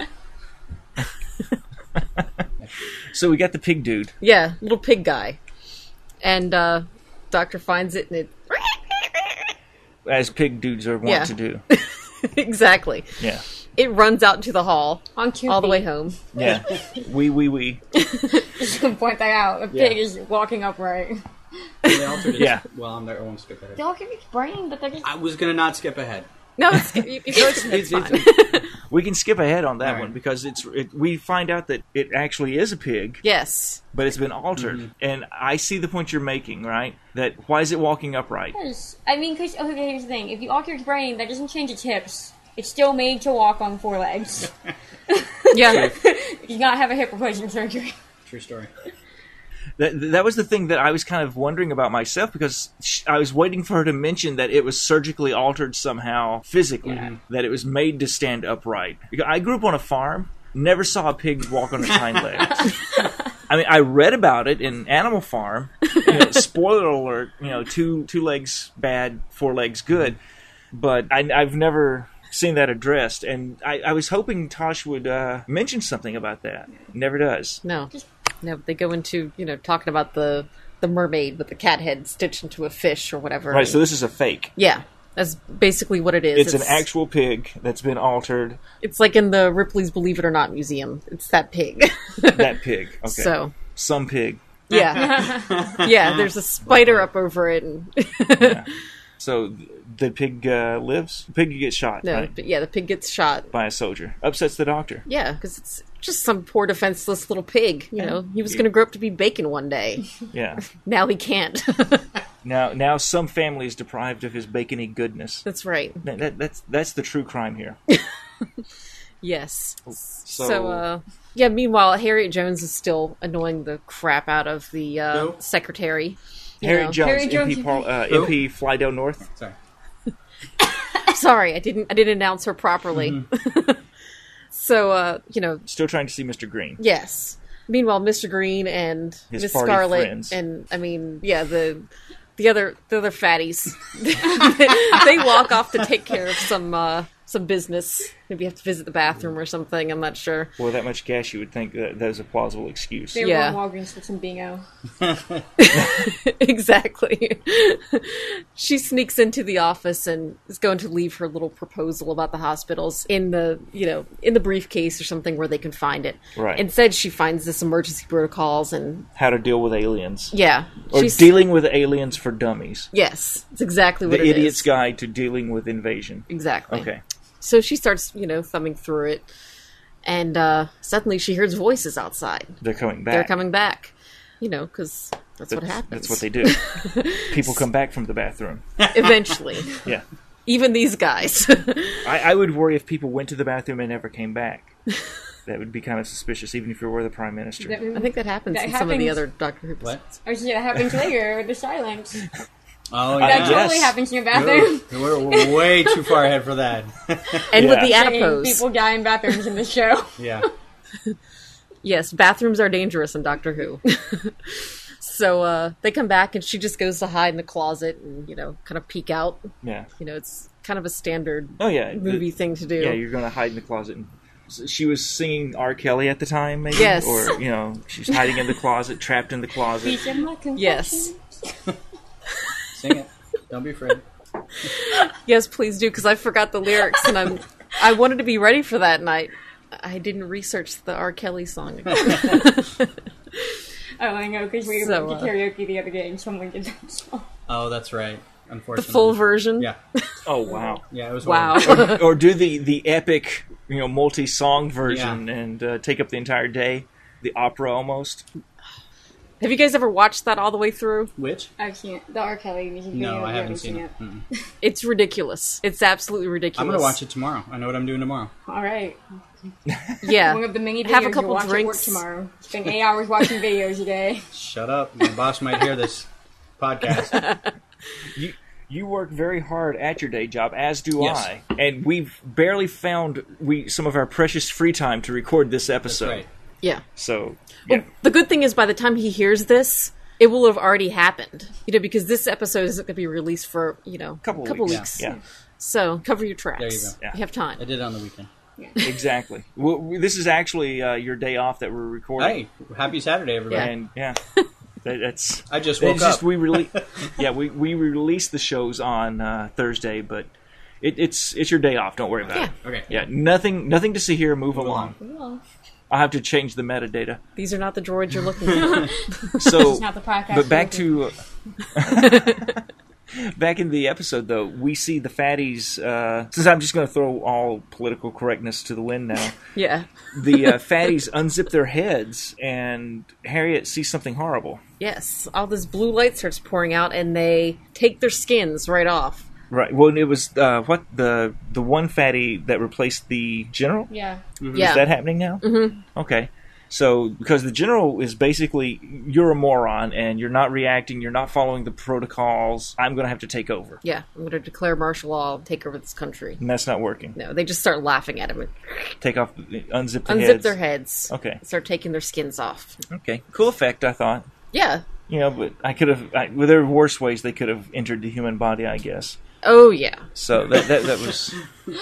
So we got the pig dude. Yeah, little pig guy. And Doctor finds it, and it... As pig dudes are wont to do. Exactly. Yeah. It runs out into the hall all the way home. Yeah. We. Just to point that out. The pig is walking upright. They altered it. Yeah. Well, I won't skip ahead. They all give its brain, but they're just... I was going to not skip ahead. No, it's fine. We can skip ahead on that one because we find out that it actually is a pig. Yes. But it's been altered. And I see the point you're making, right? That why is it walking upright? I mean, because, okay, here's the thing. If you alter its brain, that doesn't change its hips. It's still made to walk on 4 legs. Yeah. It does not have a hip replacement surgery. True story. That was the thing that I was kind of wondering about myself, because I was waiting for her to mention that it was surgically altered somehow physically, that it was made to stand upright. Because I grew up on a farm, never saw a pig walk on its hind legs. I mean, I read about it in Animal Farm. Spoiler alert, two legs bad, 4 legs good. But I've never seen that addressed, and I was hoping Tosh would mention something about that. Never does. No, they go into talking about the mermaid with the cat head stitched into a fish or whatever. Right, so this is a fake. Yeah, that's basically what it is. It's an actual pig that's been altered. It's like in the Ripley's Believe It or Not museum. It's that pig. That pig. Okay. So some pig. Yeah, yeah. There's a spider up over it, and yeah. So the pig lives. The pig gets shot. no, right? but yeah, the pig gets shot. By a soldier. Upsets the doctor. Yeah, because it's just some poor defenseless little pig. He was going to grow up to be bacon one day. Yeah. Now he can't. Now some family is deprived of his bacony goodness. That's right. That's the true crime here. Yes. So meanwhile, Harriet Jones is still annoying the crap out of the secretary. Harriet Jones, Harriet Jones, MP Flydale North. Sorry. Sorry, I didn't announce her properly. Mm-hmm. So, Still trying to see Mr. Green. yes. Meanwhile, Mr. Green and His Miss party Scarlet friends. and the other fatties, they walk off to take care of some business. Maybe have to visit the bathroom or something. I'm not sure. Well, that much gas, you would think that was a plausible excuse. They were Yeah. going Walgreens for some bingo. Exactly. She sneaks into the office and is going to leave her little proposal about the hospitals in the briefcase or something where they can find it. Right. Instead, she finds this emergency protocols and How to deal with aliens. yeah, Or she's dealing with aliens for dummies. yes, it's exactly what The it Idiot's is. Guide to Dealing with Invasion. Exactly. Okay. So she starts, thumbing through it, and suddenly she hears voices outside. They're coming back. They're coming back, because that's what happens. That's what they do. People come back from the bathroom. Eventually. Yeah. Even these guys. I would worry if people went to the bathroom and never came back. That would be kind of suspicious, even if you were the Prime Minister. I think that happens That in some of the happens. other Doctor Who What? episodes. I was that happens later with the silence. Oh, That yeah. yes. totally happens in your bathroom. We're way too far ahead for that. And with Yeah. the Saying adipose. people die in bathrooms in the show. Yeah. Yes, bathrooms are dangerous in Doctor Who. So they come back and she just goes to hide in the closet and, kind of peek out. Yeah. It's kind of a standard Oh, yeah. movie thing to do. Yeah, you're going to hide in the closet. She was singing R. Kelly at the time, maybe? Yes. Or, she's hiding in the closet, trapped in the closet. These are my confessions. Yes. Sing it. Don't be afraid. Yes, please do, because I forgot the lyrics and I wanted to be ready for that and I didn't research the R. Kelly song. Oh, I know, because we So, went to karaoke the other day and someone did that song. Oh, that's right. The Unfortunately. full version? Yeah. Oh, wow. Yeah, it was Wow. horrible. Or do the epic, multi-song version and take up the entire day. The opera almost. Have you guys ever watched that all the way through? Which? I've seen it. The R. Kelly music video. No, I I've haven't never seen it. Mm-mm. It's ridiculous. It's absolutely ridiculous. I'm going to watch it tomorrow. I know what I'm doing tomorrow. All right. Yeah. One of the many videos Have a couple you watch drinks. at work tomorrow. Spend 8 hours watching videos a day. Shut up. My boss might hear this podcast. You work very hard at your day job, as do Yes. I. And we've barely found some of our precious free time to record this That's episode. right. Yeah. So, Well, the good thing is by the time he hears this, it will have already happened. Because this episode isn't going to be released for, couple weeks. weeks. Yeah, So cover your tracks. There you go. Yeah. You have time. I did it on the weekend. exactly. Well, this is actually your day off that we're recording. Hey, happy Saturday, everybody. And that's I just it's woke just up. we release the shows on Thursday, but it's your day off. Don't worry about it. Okay. Yeah, nothing to see here. Move along. Well, I'll have to change the metadata. These are not the droids you're looking for. So, it's not the podcast. but back we're to back in the episode, though, we see the fatties. Since I'm just going to throw all political correctness to the wind now, Yeah. the fatties unzip their heads, and Harriet sees something horrible. Yes. All this blue light starts pouring out, and they take their skins right off. Right. Well, it was what the one fatty that replaced the general. Yeah. Yeah. Is that happening now? Mm-hmm. Okay. So, because the general is basically, you're a moron, and you're not reacting, you're not following the protocols, I'm going to have to take over. Yeah, I'm going to declare martial law and take over this country. And that's not working. No, they just start laughing at him and Take off, unzip their unzip heads. their heads. Okay. Start taking their skins off. Okay. Cool effect, I thought. Yeah. You know, but I could have, well, there were worse ways they could have entered the human body, I guess. Oh, yeah. So that was,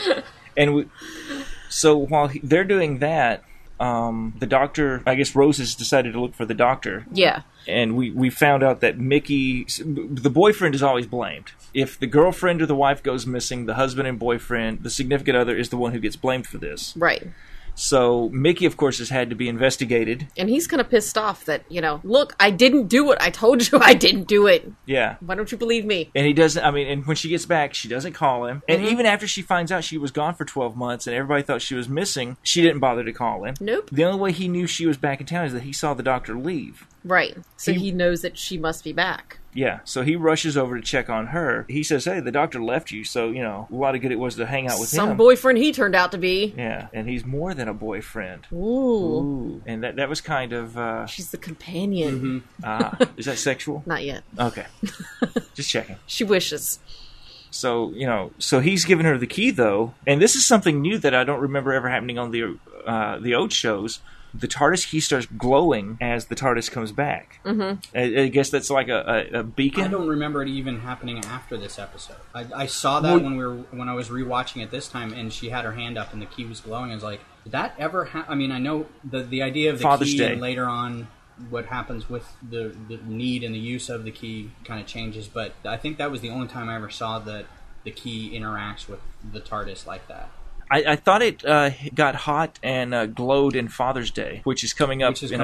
and so while they're doing that, the doctor, I guess Rose has decided to look for the doctor. Yeah. And we found out that Mickey, the boyfriend is always blamed. If the girlfriend or the wife goes missing, the husband and boyfriend, the significant other, is the one who gets blamed for this. Right. So Mickey, of course, has had to be investigated. And he's kind of pissed off that, look, I didn't do it. I told you I didn't do it. Yeah. Why don't you believe me? And he doesn't, and when she gets back, she doesn't call him. And even after she finds out she was gone for 12 months and everybody thought she was missing, she didn't bother to call him. Nope. The only way he knew she was back in town is that he saw the doctor leave. Right. So he knows that she must be back. Yeah, so he rushes over to check on her. He says, hey, the doctor left you, so, a lot of good it was to hang out with him. Some boyfriend he turned out to be. Yeah, and he's more than a boyfriend. Ooh. And that was kind of... She's the companion. Is that sexual? Not yet. Okay. Just checking. She wishes. So, so he's given her the key, though, and this is something new that I don't remember ever happening on the old shows. The TARDIS key starts glowing as the TARDIS comes back. Mm-hmm. I guess that's like a beacon. I don't remember it even happening after this episode. I saw that when I was rewatching it this time, and she had her hand up and the key was glowing. I was like, did that ever happen? I mean, I know the idea of the Father's key Day. and later on what happens with the need and the use of the key kind of changes, but I think that was the only time I ever saw that the key interacts with the TARDIS like that. I thought it got hot and glowed in Father's Day, which is coming up few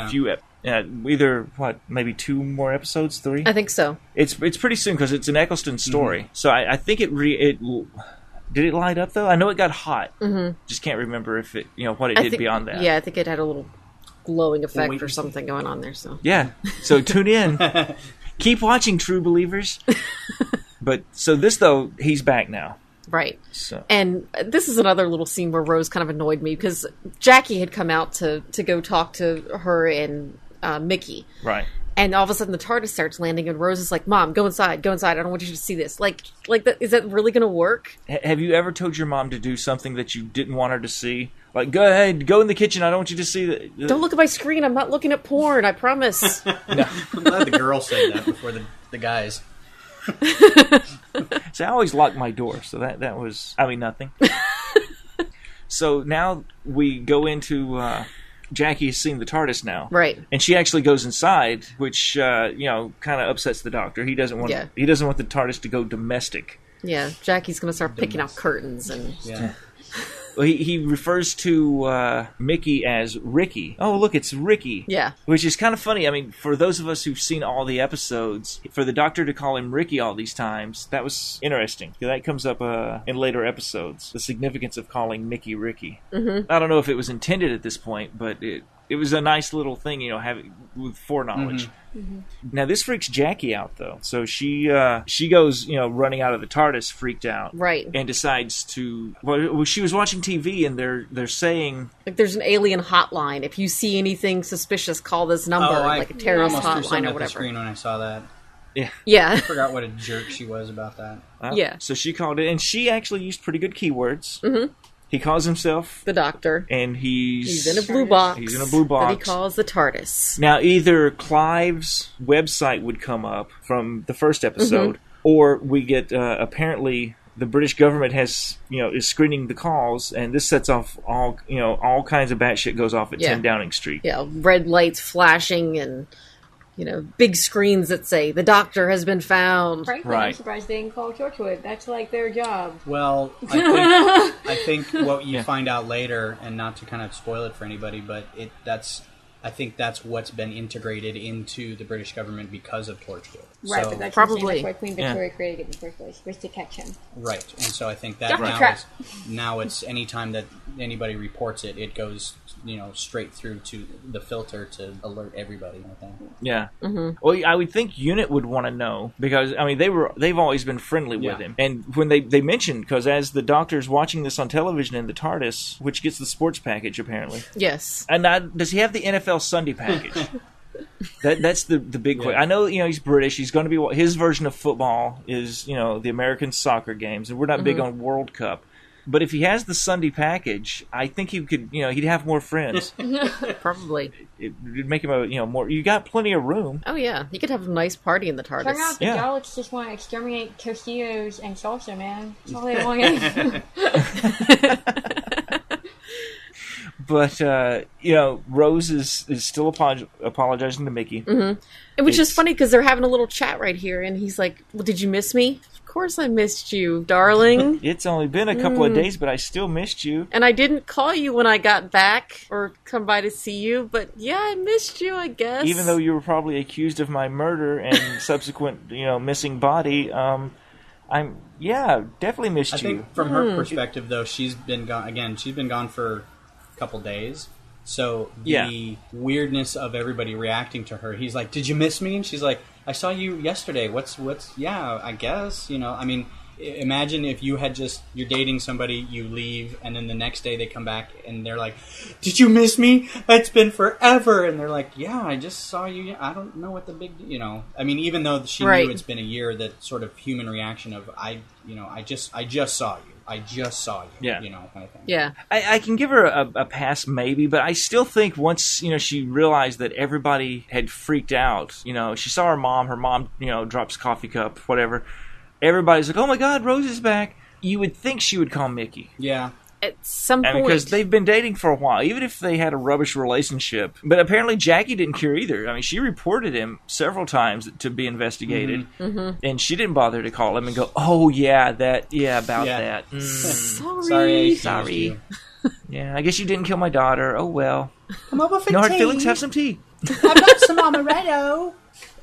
either maybe 2 more episodes, 3. I think so. It's pretty soon because it's an Eccleston story. So I think it did it light up though? I know it got hot. Mm-hmm. Just can't remember if it what it did beyond that. Yeah, I think it had a little glowing effect or something going on there. So yeah, so tune in, keep watching, true believers. But so this though, he's back now. Right. So. And this is another little scene where Rose kind of annoyed me because Jackie had come out to go talk to her and Mickey. Right. And all of a sudden the TARDIS starts landing and Rose is like, Mom, go inside. I don't want you to see this. Like that, is that really going to work? Have you ever told your mom to do something that you didn't want her to see? Like, go ahead, go in the kitchen. I don't want you to see that. Don't look at my screen. I'm not looking at porn. I promise. No. I'm glad the girl said that before the guys. So I always lock my door, so that was nothing. So now we go into Jackie has seen the TARDIS now, right? And she actually goes inside, which kind of upsets the Doctor. He doesn't want the TARDIS to go domestic. Yeah, Jackie's going to start picking out curtains and Well, he refers to Mickey as Ricky. Oh, look, it's Ricky. Yeah. Which is kind of funny. I mean, for those of us who've seen all the episodes, for the Doctor to call him Ricky all these times, that was interesting. That comes up in later episodes, the significance of calling Mickey Ricky. Mm-hmm. I don't know if it was intended at this point, but it was a nice little thing, having with foreknowledge. Mm-hmm. Mm-hmm. Now this freaks Jackie out though, so she goes running out of the TARDIS freaked out, right, and decides to. Well, she was watching TV and they're saying like there's an alien hotline. If you see anything suspicious, call this number, like a terrorist hotline or whatever. The screen when I saw that. Yeah. I forgot what a jerk she was about that. Yeah. So she called it, and she actually used pretty good keywords. Mm-hmm. He calls himself the Doctor, and he's in a blue box. He's in a blue box that he calls the TARDIS. Now, either Clive's website would come up from the first episode, or we get apparently the British government is screening the calls, and this sets off all kinds of batshit goes off at 10 Downing Street. Yeah, red lights flashing and. Big screens that say, the Doctor has been found. Frankly, I'm surprised they didn't call Torchwood. That's like their job. Well, I think what you find out later, and not to kind of spoil it for anybody, but that's I think that's what's been integrated into the British government because of Torchwood. Right, So, but that's Probably. why Queen Victoria created it in the first place, was to catch him. right, and so I think that now it's anytime that anybody reports it, it goes straight through to the filter to alert everybody. I think. Yeah. Mm-hmm. Well, I would think Unit would want to know because I mean they've always been friendly with him, and when they mentioned because as the Doctor's watching this on television in the TARDIS, which gets the sports package apparently. Yes. And does he have the NFL Sunday package? That's the big question. I know he's British. He's going to be his version of football is the American soccer games, and we're not big on World Cup. But if he has the Sunday package, I think he could he'd have more friends. Probably. It'd make him a more. You got plenty of room. Oh yeah, you could have a nice party in the TARDIS. Turn out the Daleks just want to exterminate Tostitos and salsa, man. That's all they want. But Rose is still apologizing to Mickey, Which is funny because they're having a little chat right here, and he's like, "Well, did you miss me? Of course I missed you, darling. It's only been a couple of days, but I still missed you. And I didn't call you when I got back or come by to see you, but yeah, I missed you, I guess. Even though you were probably accused of my murder and subsequent, missing body, definitely missed you. I think from her perspective, though, she's been gone again. She's been gone for a couple days. So the weirdness of everybody reacting to her, he's like, "Did you miss me?" And she's like, "I saw you yesterday. What's? Yeah, I guess. I mean, imagine if you had you're dating somebody, you leave, and then the next day they come back and they're like, "Did you miss me? It's been forever." And they're like, "Yeah, I just saw you. I don't know what the big, I mean, even though she knew it's been a year, that sort of human reaction of I just saw you. I just saw you. Yeah. Kind of thing. Yeah. I can give her a pass maybe, but I still think once, she realized that everybody had freaked out, she saw her mom, drops a coffee cup, whatever. Everybody's like, "Oh my God, Rose is back." You would think she would call Mickey. Yeah. At some point. Because they've been dating for a while, even if they had a rubbish relationship. But apparently Jackie didn't care either. I mean, she reported him several times to be investigated, and she didn't bother to call him and go, "Oh, about that. Sorry. Yeah, I guess you didn't kill my daughter. Oh, well. Come over for No hard tea. feelings, have some tea." I've got some amaretto.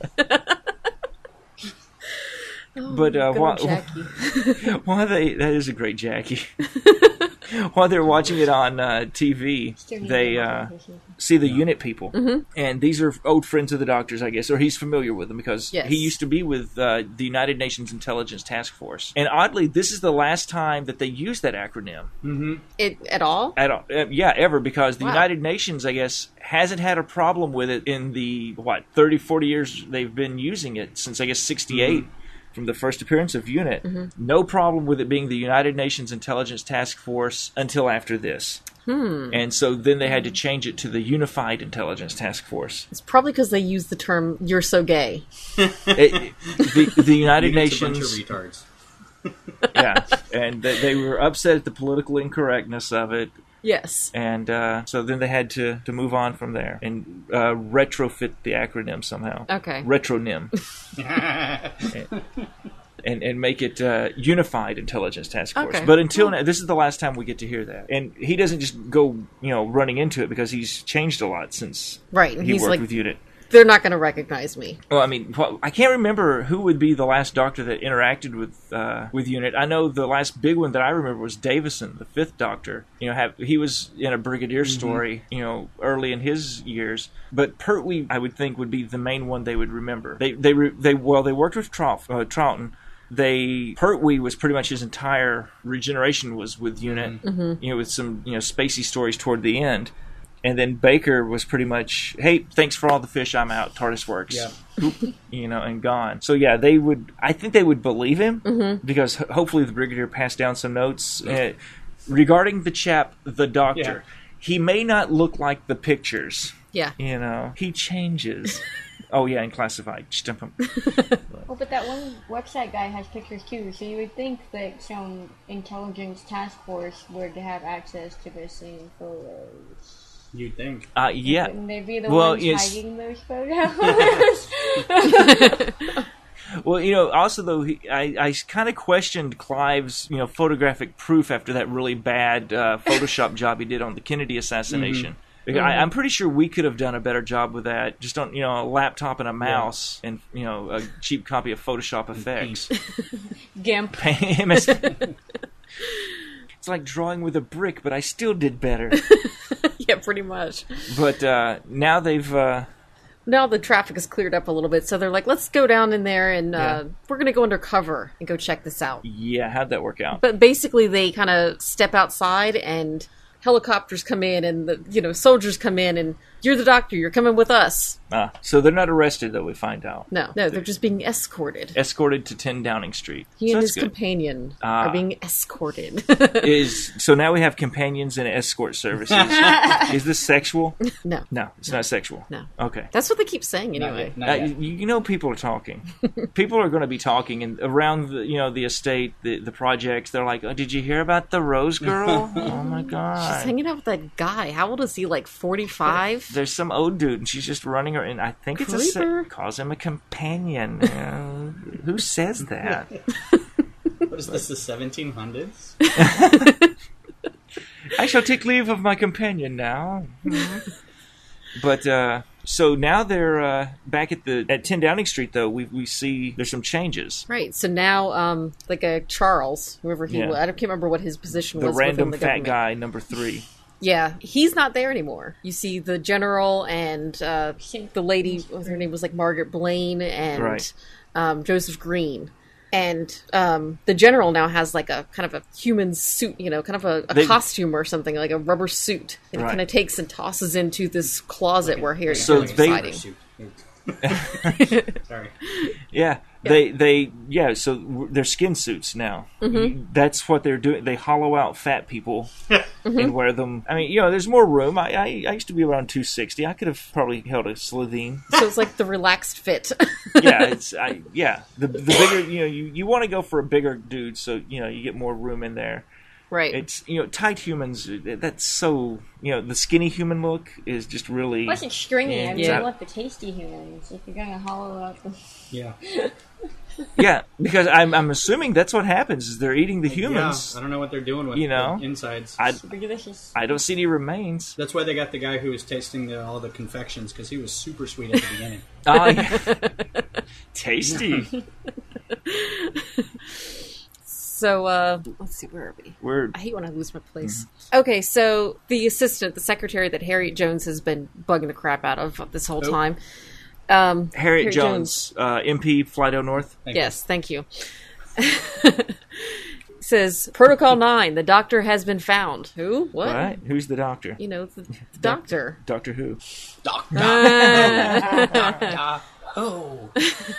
But Jackie. that is a great Jackie. While they're watching it on TV, they see the unit people, and these are old friends of the Doctor's, I guess, or he's familiar with them because he used to be with the United Nations Intelligence Task Force. And oddly, this is the last time that they use that acronym. At all? Ever, because the United Nations, I guess, hasn't had a problem with it in the 30, 40 years they've been using it since, I guess, 68. From the first appearance of UNIT. No problem with it being the United Nations Intelligence Task Force until after this. And so then they had to change it to the Unified Intelligence Task Force. It's probably because they use the term, "You're so gay." The United Nations... a bunch of retards. Yeah, and they were upset at the political incorrectness of it. Yes. And so then they had to move on from there and retrofit the acronym somehow. Okay. Retronym. and make it Unified Intelligence Task Force. Okay. But until now, this is the last time we get to hear that. And he doesn't just go, running into it because he's changed a lot since he worked with UNIT. They're not going to recognize me. Well, I mean, I can't remember who would be the last Doctor that interacted with UNIT. I know the last big one that I remember was Davison, the 5th Doctor. He was in a Brigadier story, early in his years. But Pertwee, I would think, would be the main one they would remember. They worked with Troughton. Pertwee was pretty much his entire regeneration was with UNIT. With some spacey stories toward the end. And then Baker was pretty much, "Hey, thanks for all the fish, I'm out, TARDIS works." Yeah. And gone. So yeah, I think they would believe him because hopefully the Brigadier passed down some notes regarding the chap, the Doctor. Yeah. He may not look like the pictures. Yeah. He changes. Oh yeah, and classified. Well, but that one website guy has pictures too, so you would think that some intelligence task force would have access to the same photos. You'd think. Yeah. Wouldn't they be the ones hiding those photos? Well, also though, I kind of questioned Clive's, photographic proof after that really bad Photoshop job he did on the Kennedy assassination. I'm pretty sure we could have done a better job with that. Just on a laptop and a mouse and a cheap copy of Photoshop Effects. GIMP. It's like drawing with a brick, but I still did better. Yeah, pretty much. But now they've. Now the traffic is cleared up a little bit, so they're like, let's go down in there and we're going to go undercover and go check this out. Yeah, how'd that work out? But basically they kind of step outside and helicopters come in and the soldiers come in and you're the doctor, you're coming with us. So they're not arrested, though, we find out. No, they're just being escorted. Escorted to 10 Downing Street. He so and his good. companion are being escorted. So now we have companions and escort services. Is this sexual? No. No, it's not sexual. No. Okay. That's what they keep saying anyway. Not yet. People are talking. People are going to be talking, and around the estate, the projects. They're like, "Oh, did you hear about the Rose Girl? Oh my God!" She's hanging out with that guy. How old is he? Like 45? There's some old dude, and she's just running her. And I think it's Creeper. calls him a companion. Who says that? What is this, the 1700s? I shall take leave of my companion now. But so now they're back at 10 Downing Street. Though we see there's some changes. Right. So now, like a Charles, whoever he was, I can't remember what his position The was. random within the fat government. guy, number 3. Yeah, he's not there anymore. You see the general and the lady, her name was like Margaret Blaine and Right. Joseph Green. And the general now has like a kind of a human suit, kind of a costume or something, like a rubber suit. And he kind of takes and tosses into this closet where Harry's So they- hiding. Sorry. Yeah. So they're skin suits now. Mm-hmm. That's what they're doing. They hollow out fat people and wear them. I mean, there's more room. I used to be around 260. I could have probably held a Slovene. So it's like the relaxed fit. Yeah, the bigger, you want to go for a bigger dude, so you get more room in there. Right. It's tight humans. That's so the skinny human look is just really. Plus it's stringy. I mean, Yeah. you want the tasty humans if you're gonna hollow out the. Yeah. Yeah, because I'm assuming that's what happens is they're eating the humans. Yeah, I don't know what they're doing with the insides. Super delicious. I don't see any remains. That's why they got the guy who was tasting all the confections, because he was super sweet at the beginning. Oh, yeah. Tasty. So, let's see, where are we? I hate when I lose my place. Okay, so the assistant, the secretary that Harriet Jones has been bugging the crap out of this whole time. Harriet Jones, MP, Flydale North. Thank you. Says, Protocol 9, the doctor has been found. Who? What? Right. Who's the doctor? The doctor. Doctor Who? Doctor. Oh.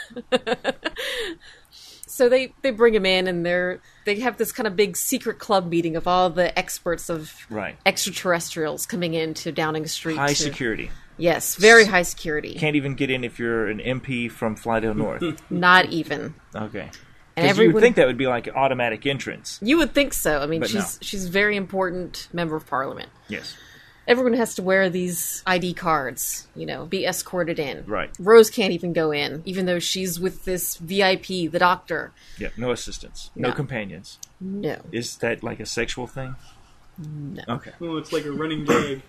So they bring him in, and they have this kind of big secret club meeting of all the experts of extraterrestrials coming into Downing Street. High security. Yes, very high security. Can't even get in if you're an MP from Flydale North. Not even. Okay. And Because you would think that would be like an automatic entrance. You would think so. I mean, But she's a very important member of parliament. Yes. Everyone has to wear these ID cards, be escorted in. Right. Rose can't even go in, even though she's with this VIP, the doctor. Yeah, no assistants. No companions. No. Is that like a sexual thing? No. Okay. Oh, it's like a running gag.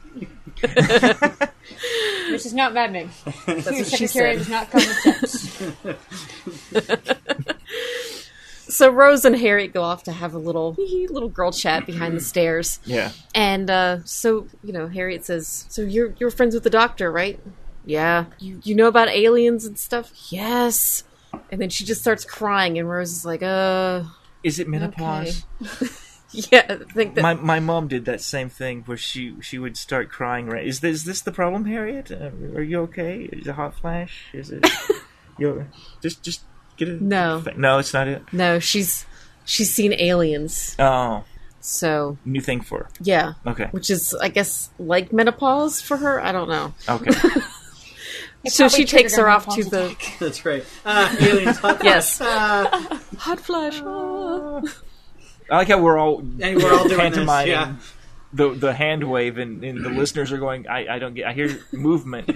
This is not Mad Men. That's what she Secretary said. does not come with checks. So Rose and Harriet go off to have a little girl chat behind the stairs. Yeah. And so Harriet says, "So you're friends with the doctor, right?" "Yeah." You know about aliens and stuff?" "Yes." And then she just starts crying, and Rose is like, Is it menopause? Okay. Yeah, I think that. My mom did that same thing where she would start crying. Right? Is this the problem, Harriet? Are you okay? Is it a hot flash? Is it? Just get it. No. No, it's not it. No, she's seen aliens. Oh, So new thing for her. yeah, Okay. which is I guess like menopause for her. I don't know. Okay. So she takes her off to menopausal the attack. That's right. Aliens. Hot yes flash. hot flash. I like how we're all And we're all doing this, pantomiming yeah. the hand wave, and the listeners are going. I don't get. I hear movement.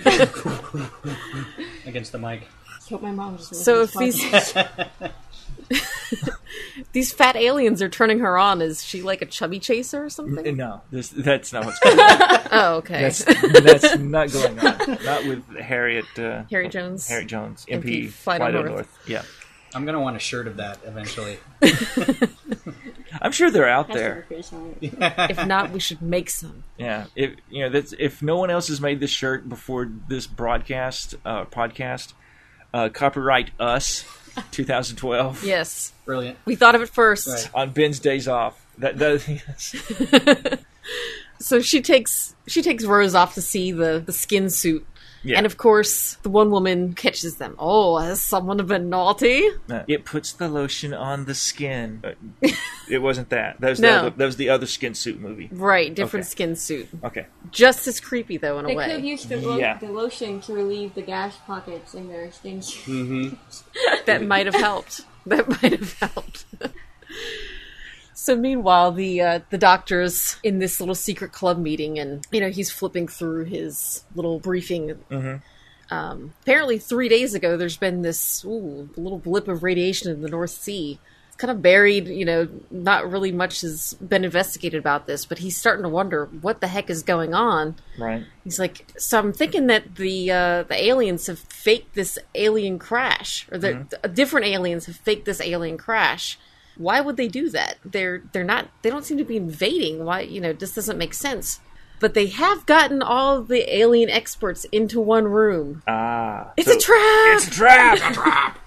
Against the mic. I hope my mom just So if listens to these podcasts. These fat aliens are turning her on. Is she like a chubby chaser or something? No, that's not what's going on. Oh, okay. That's not going on. Not with Harriet. Harry Jones. Harriet Jones, MP MP Fido Fido North. North. Yeah, I'm gonna want a shirt of that eventually. I'm sure they're out Has to there. be fish on it. If not, we should make some. Yeah, if no one else has made this shirt before this podcast, copyright us, 2012 Yes. Brilliant. We thought of it first. Right. on Ben's days off. Yes. So she takes Rose off to see the skin suit. Yeah. And of course, the one woman catches them. Oh, has someone been naughty? It puts the lotion on the skin. It wasn't that. That was, No. that was the other skin suit movie. Right, different Okay. skin suit. Okay. Just as creepy, though, in They a could have way. used the, Yeah. the lotion to relieve the gash pockets in their skin. That might have helped. That might have helped. So meanwhile, the doctor's in this little secret club meeting, and he's flipping through his little briefing. Apparently, 3 days ago, there's been this little blip of radiation in the North Sea. It's kind of buried. Not really much has been investigated about this, but he's starting to wonder what the heck is going on. Right. He's like, so I'm thinking that the aliens have faked this alien crash, or the different aliens have faked this alien crash. Why would they do that? They're not. They don't seem to be invading. Why? This doesn't make sense. But they have gotten all the alien experts into one room. It's a trap. It's a trap. It's a trap.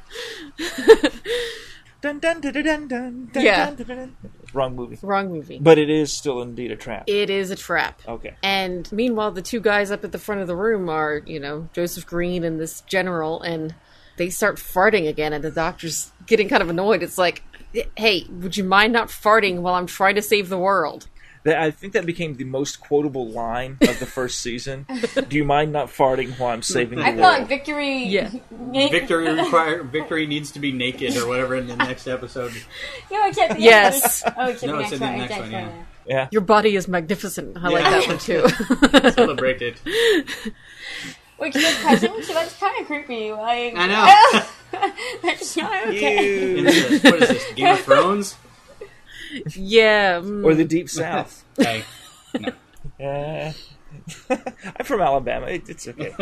Dun, dun, dun, dun, dun, dun, dun, Yeah. dun, dun, dun. Wrong movie. Wrong movie. But it is still indeed a trap. It is a trap. Okay. And meanwhile, the two guys up at the front of the room are, Joseph Green and this general, and they start farting again, and the doctor's getting kind of annoyed. It's like, hey, would you mind not farting while I'm trying to save the world? I think that became the most quotable line of the first season. Do you mind not farting while I'm saving the I world? thought victory. Yeah. Victory needs to be naked or whatever in the next episode. No, except Yes. Oh, except No, the it's next in the one. next Next one, one, yeah. Yeah. Your body is magnificent. I like Yeah. that one, too. Celebrate it. Which is present, so that's kind of creepy. Like, I know. that's not okay. What is this? Game of Thrones? Yeah. Or the Deep South. Hey. I'm from Alabama. It's okay.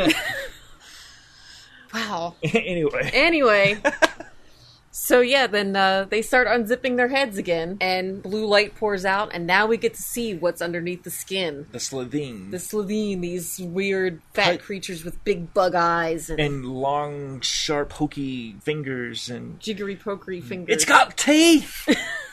Wow. Anyway. Anyway. So yeah, then they start unzipping their heads again, and blue light pours out, and now we get to see what's underneath the skin. The Slovene. The Slovene, these weird fat Cut- creatures with big bug eyes and And long, sharp, hokey fingers and... jiggery pokery fingers. It's got teeth!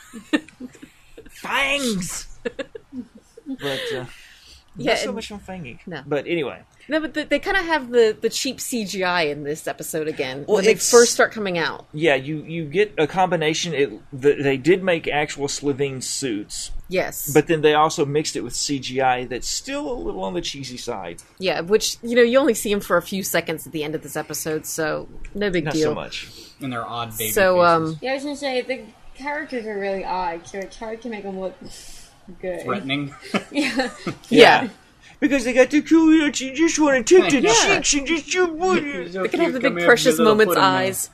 Fangs! But, Yeah, not so and- much on Fangy. No. But anyway. No, but they kind of have the cheap CGI in this episode again Well, when they it's- first start coming out. Yeah, you get a combination. They did make actual Slovene suits, Yes, but then they also mixed it with CGI that's still a little on the cheesy side. yeah, which you only see him for a few seconds at the end of this episode, so no big Not deal. so much. And they're odd baby So, faces. Yeah, I was gonna say the characters are really odd, so it's hard to make them look good. Threatening. Yeah. Because they got the cute, you just want to take the Yeah. cheeks and just you They can have the big precious moments eyes.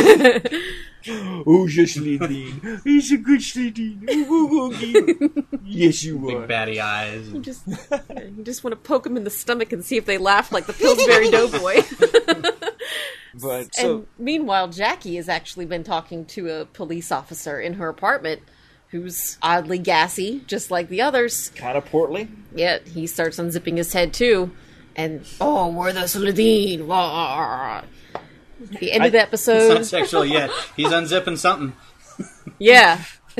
Oh, just Slovene. He's a good Slovene. Yes, you Big are. batty eyes. You just want to poke them in the stomach and see if they laugh like the Pillsbury Doughboy. But so And meanwhile, Jackie has actually been talking to a police officer in her apartment who's oddly gassy, just like the others. kind of portly. Yet he starts unzipping his head too. And, oh, we're the Saladin. Wah. The end of the It's episode. not sexual yet. He's unzipping something. Yeah.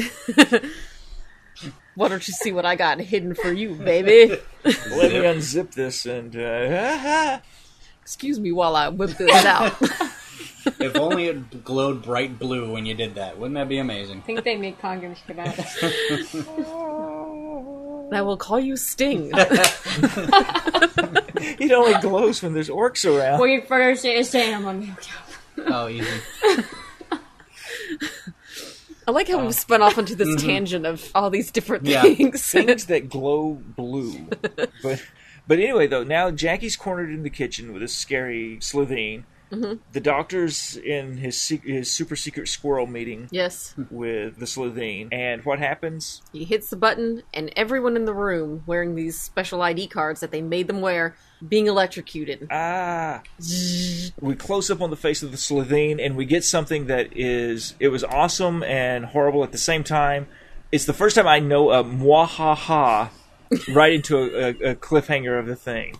Why don't you see what I got hidden for you, baby? Let me unzip this and Excuse me while I whip this out. If only it glowed bright blue when you did that. Wouldn't that be amazing? I think they made condoms for that. I will call you Sting. it only glows when there's orcs around. When you first say Sam, I'm like, Oh, easy. I like how we've spun off into this tangent of all these different Yeah. things. Things that glow blue. But anyway, though, now Jackie's cornered in the kitchen with a scary Slovene. The Doctor's in his super secret squirrel meeting Yes. with the Slitheen, and what happens? He hits the button, and everyone in the room wearing these special ID cards that they made them wear, being electrocuted. We close up on the face of the Slitheen, and we get something that it was awesome and horrible at the same time. It's the first time I know a mwahaha right into a cliffhanger of the thing.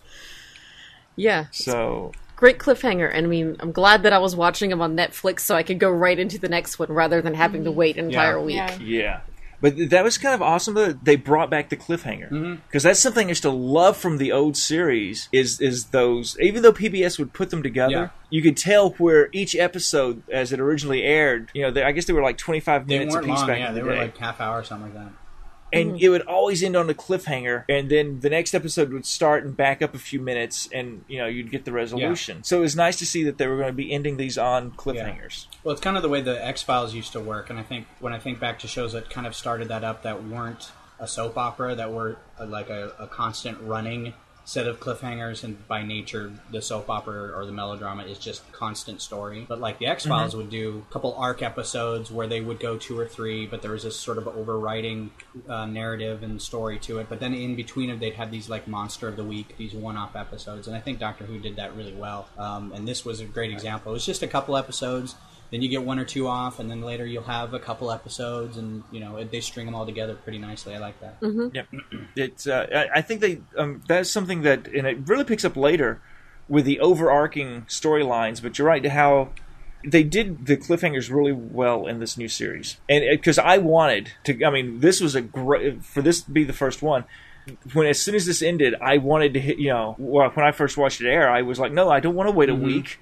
Yeah. So Great cliffhanger, and I mean, I'm glad that I was watching them on Netflix so I could go right into the next one rather than having to wait an entire week. yeah. But that was kind of awesome that they brought back the cliffhanger. Because that's something I used to love from the old series, is those, even though PBS would put them together, you could tell where each episode, as it originally aired, I guess they were like 25 minutes apiece back in the day. They were like half hour or something like that. And it would always end on a cliffhanger, and then the next episode would start and back up a few minutes, and you'd get the resolution. So it was nice to see that they were going to be ending these on cliffhangers. Well, it's kind of the way the X-Files used to work, and I think when I think back to shows that kind of started that up, that weren't a soap opera, that were like a constant running set of cliffhangers, and by nature the soap opera or the melodrama is just constant story. But like the X-Files would do a couple arc episodes where they would go 2 or 3, but there was this sort of overriding narrative and story to it. But then in between it, they'd have these like Monster of the Week, these one-off episodes, and I think Doctor Who did that really well. And this was a great example. It was just a couple episodes, then you get 1 or 2 off, and then later you'll have a couple episodes, and they string them all together pretty nicely. I like that. Yep. It's I think that's something that, and it really picks up later with the overarching storylines. But you're right, how they did the cliffhangers really well in this new series, and because I wanted to, this was a great, for this to be the first one. As soon as this ended, I wanted to hit, when I first watched it air, I was like, no, I don't want to wait a week.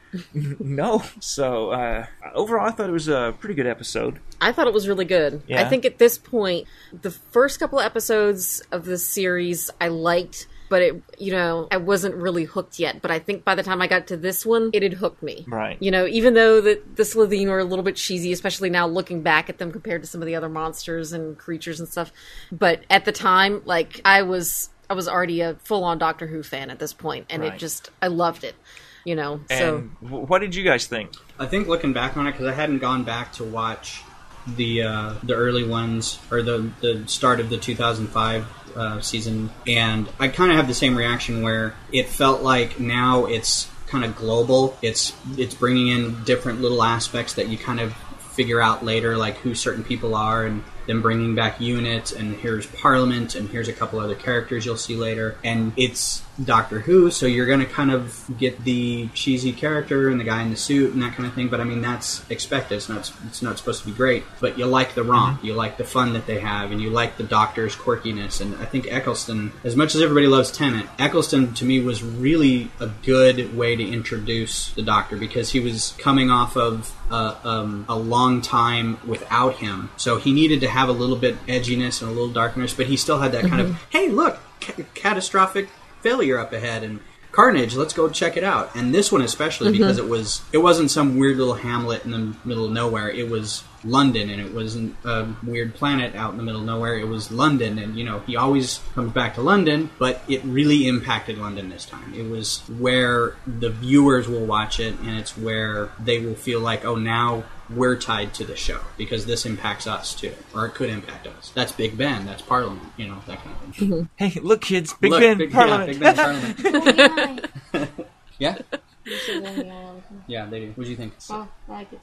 No. So, overall, I thought it was a pretty good episode. I thought it was really good. Yeah. I think at this point, the first couple of episodes of this series I liked, but I wasn't really hooked yet. But I think by the time I got to this one, it had hooked me. Right. Even though the Slitheen were a little bit cheesy, especially now looking back at them compared to some of the other monsters and creatures and stuff. But at the time, like, I was already a full-on Doctor Who fan at this point, and Right. I loved it. So And what did you guys think? I think looking back on it, because I hadn't gone back to watch the early ones or the start of the 2005 season, and I kind of have the same reaction where it felt like now it's kind of global. It's bringing in different little aspects that you kind of figure out later, like who certain people are, and then bringing back Unit, and here's Parliament, and here's a couple other characters you'll see later. And it's Doctor Who, so you're going to kind of get the cheesy character and the guy in the suit and that kind of thing, but that's expected. It's not supposed to be great, but you like the romp, you like the fun that they have, and you like the Doctor's quirkiness. And I think Eccleston, as much as everybody loves Tennant, Eccleston to me was really a good way to introduce the Doctor, because he was coming off of a long time without him, so he needed to have a little bit edginess and a little darkness, but he still had that kind of, hey, look, catastrophic failure up ahead, and Carnage, let's go check it out. And this one especially, because it wasn't some weird little hamlet in the middle of nowhere. It was London, and it wasn't a weird planet out in the middle of nowhere. It was London, and he always comes back to London, but it really impacted London this time. It was where the viewers will watch it, and it's where they will feel like, oh, now we're tied to the show, because this impacts us too, or it could impact us. That's Big Ben, that's Parliament, that kind of thing. Hey, look, kids, Big Ben, Parliament. Big Ben, Parliament. Oh, Yeah? You should let me all of them. Yeah, they do. What do you think? Oh, I like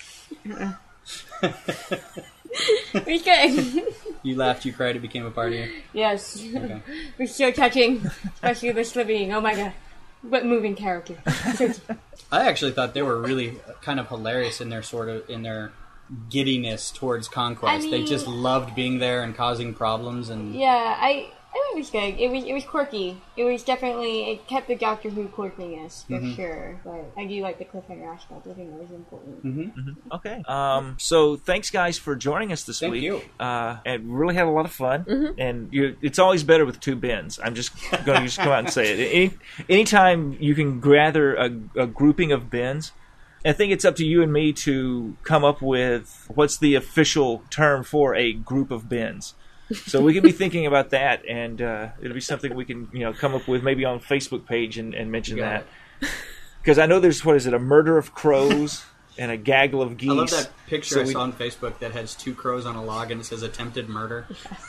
it. We good. You laughed, you cried, it became a part of you. Yes. Okay. We're so touching, especially the Slitheen. Oh my god. What moving character. So I actually thought they were really kind of hilarious in their giddiness towards conquest. They just loved being there and causing problems, and yeah, I it was good. It was quirky. It kept the Doctor Who quirkiness for sure. But I do like the cliffhanger aspect. I think that was important. Okay. So thanks, guys, for joining us this Thank week. you. And really had a lot of fun. And it's always better with 2 Bens. I'm just going to just come out and say it. Anytime you can gather a grouping of Bens, I think it's up to you and me to come up with what's the official term for a group of Bens. So we can be thinking about that, and it'll be something we can come up with maybe on Facebook page and mention that. Because I know there's, what is it, a murder of crows and a gaggle of geese. I love that picture So I we- saw on Facebook that has 2 crows on a log and it says attempted murder.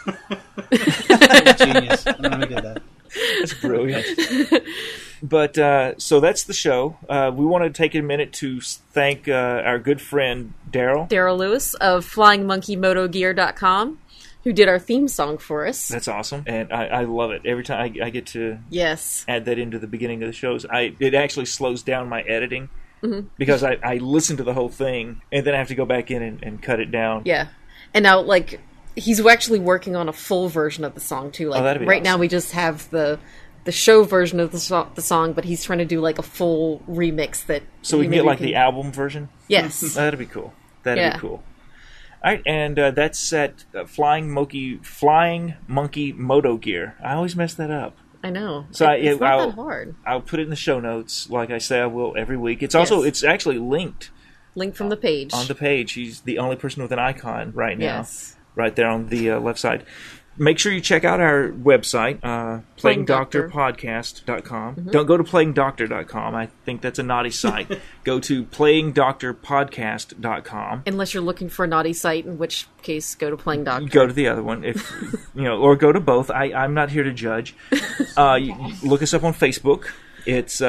Genius. I don't know who did that. That's brilliant. But, so that's the show. We want to take a minute to thank our good friend, Daryl. Daryl Lewis of FlyingMonkeyMotoGear.com, who did our theme song for us. That's awesome. And I love it. Every time I get to Yes. add that into the beginning of the shows, it actually slows down my editing. Because I listen to the whole thing, and then I have to go back in and cut it down. Yeah. And now, like, he's actually working on a full version of the song, too. Like, that'd be right now awesome. we just have the show version of the song, but he's trying to do, like, a full remix that... So we can maybe get, like, can- the album version? Yes. That'd be cool. That'd Yeah. be cool. All right, and that's at Flying Monkey Moto Gear. I always mess that up. I know. So It's not that hard. I'll put it in the show notes, like I say I will every week. It's also, Yes. it's actually linked Link from the page. on the page. He's the only person with an icon right now. Yes. Right there on the left side. Make sure you check out our website, Playing Doctor. PlayingDoctorPodcast.com. Don't go to PlayingDoctor.com. I think that's a naughty site. Go to PlayingDoctorPodcast.com. Unless you're looking for a naughty site, in which case go to Playing Doctor. Go to the other one, if or go to both. I'm not here to judge. You look us up on Facebook. It's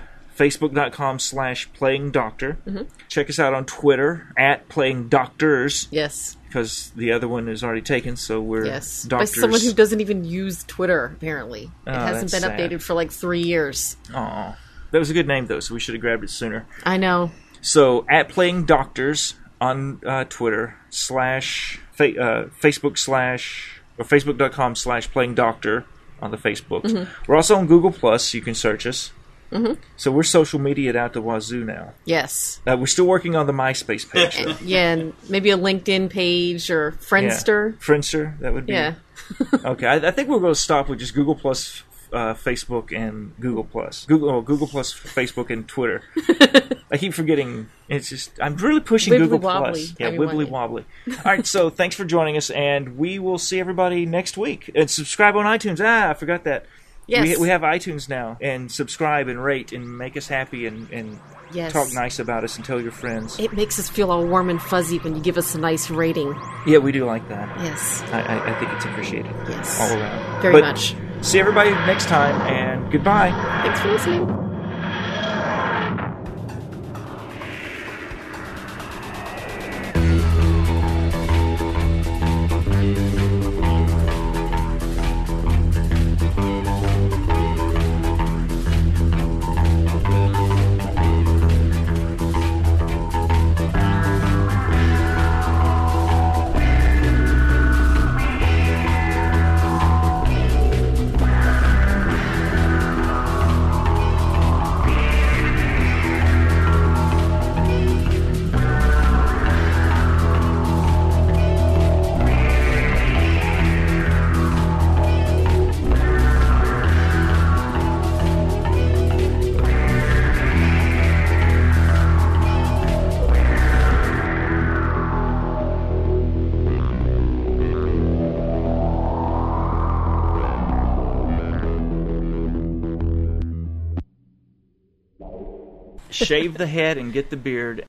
Facebook.com/PlayingDoctor. Check us out on Twitter @PlayingDoctors. Yes. Because the other one is already taken, so we're Yes. doctors. By someone who doesn't even use Twitter, apparently. It hasn't been that's sad. updated for like 3 years. Aw. That was a good name, though, so we should have grabbed it sooner. I know. So, @PlayingDoctors on Twitter, Facebook.com/PlayingDoctor on the Facebook. We're also on Google+, you can search us. So we're social media'd out the wazoo now. Yes. We're still working on the MySpace page, though. Yeah, and maybe a LinkedIn page or Friendster. Yeah. Friendster, that would be... Yeah. Okay, I think we're going to stop with just Google+, Facebook, and Google+. Google+, Facebook, and Twitter. I keep forgetting. It's just... I'm really pushing Wibbly Google+. wobbly, Yeah, everyone. wibbly wobbly. All right, so thanks for joining us, and we will see everybody next week. And subscribe on iTunes. I forgot that. Yes. We have iTunes now, and subscribe and rate and make us happy and Yes. talk nice about us and tell your friends. It makes us feel all warm and fuzzy when you give us a nice rating. Yeah, we do like that. Yes. I think it's appreciated. Yes. All around. Very But much. See everybody next time, and goodbye. Thanks for listening. Shave the head and get the beard.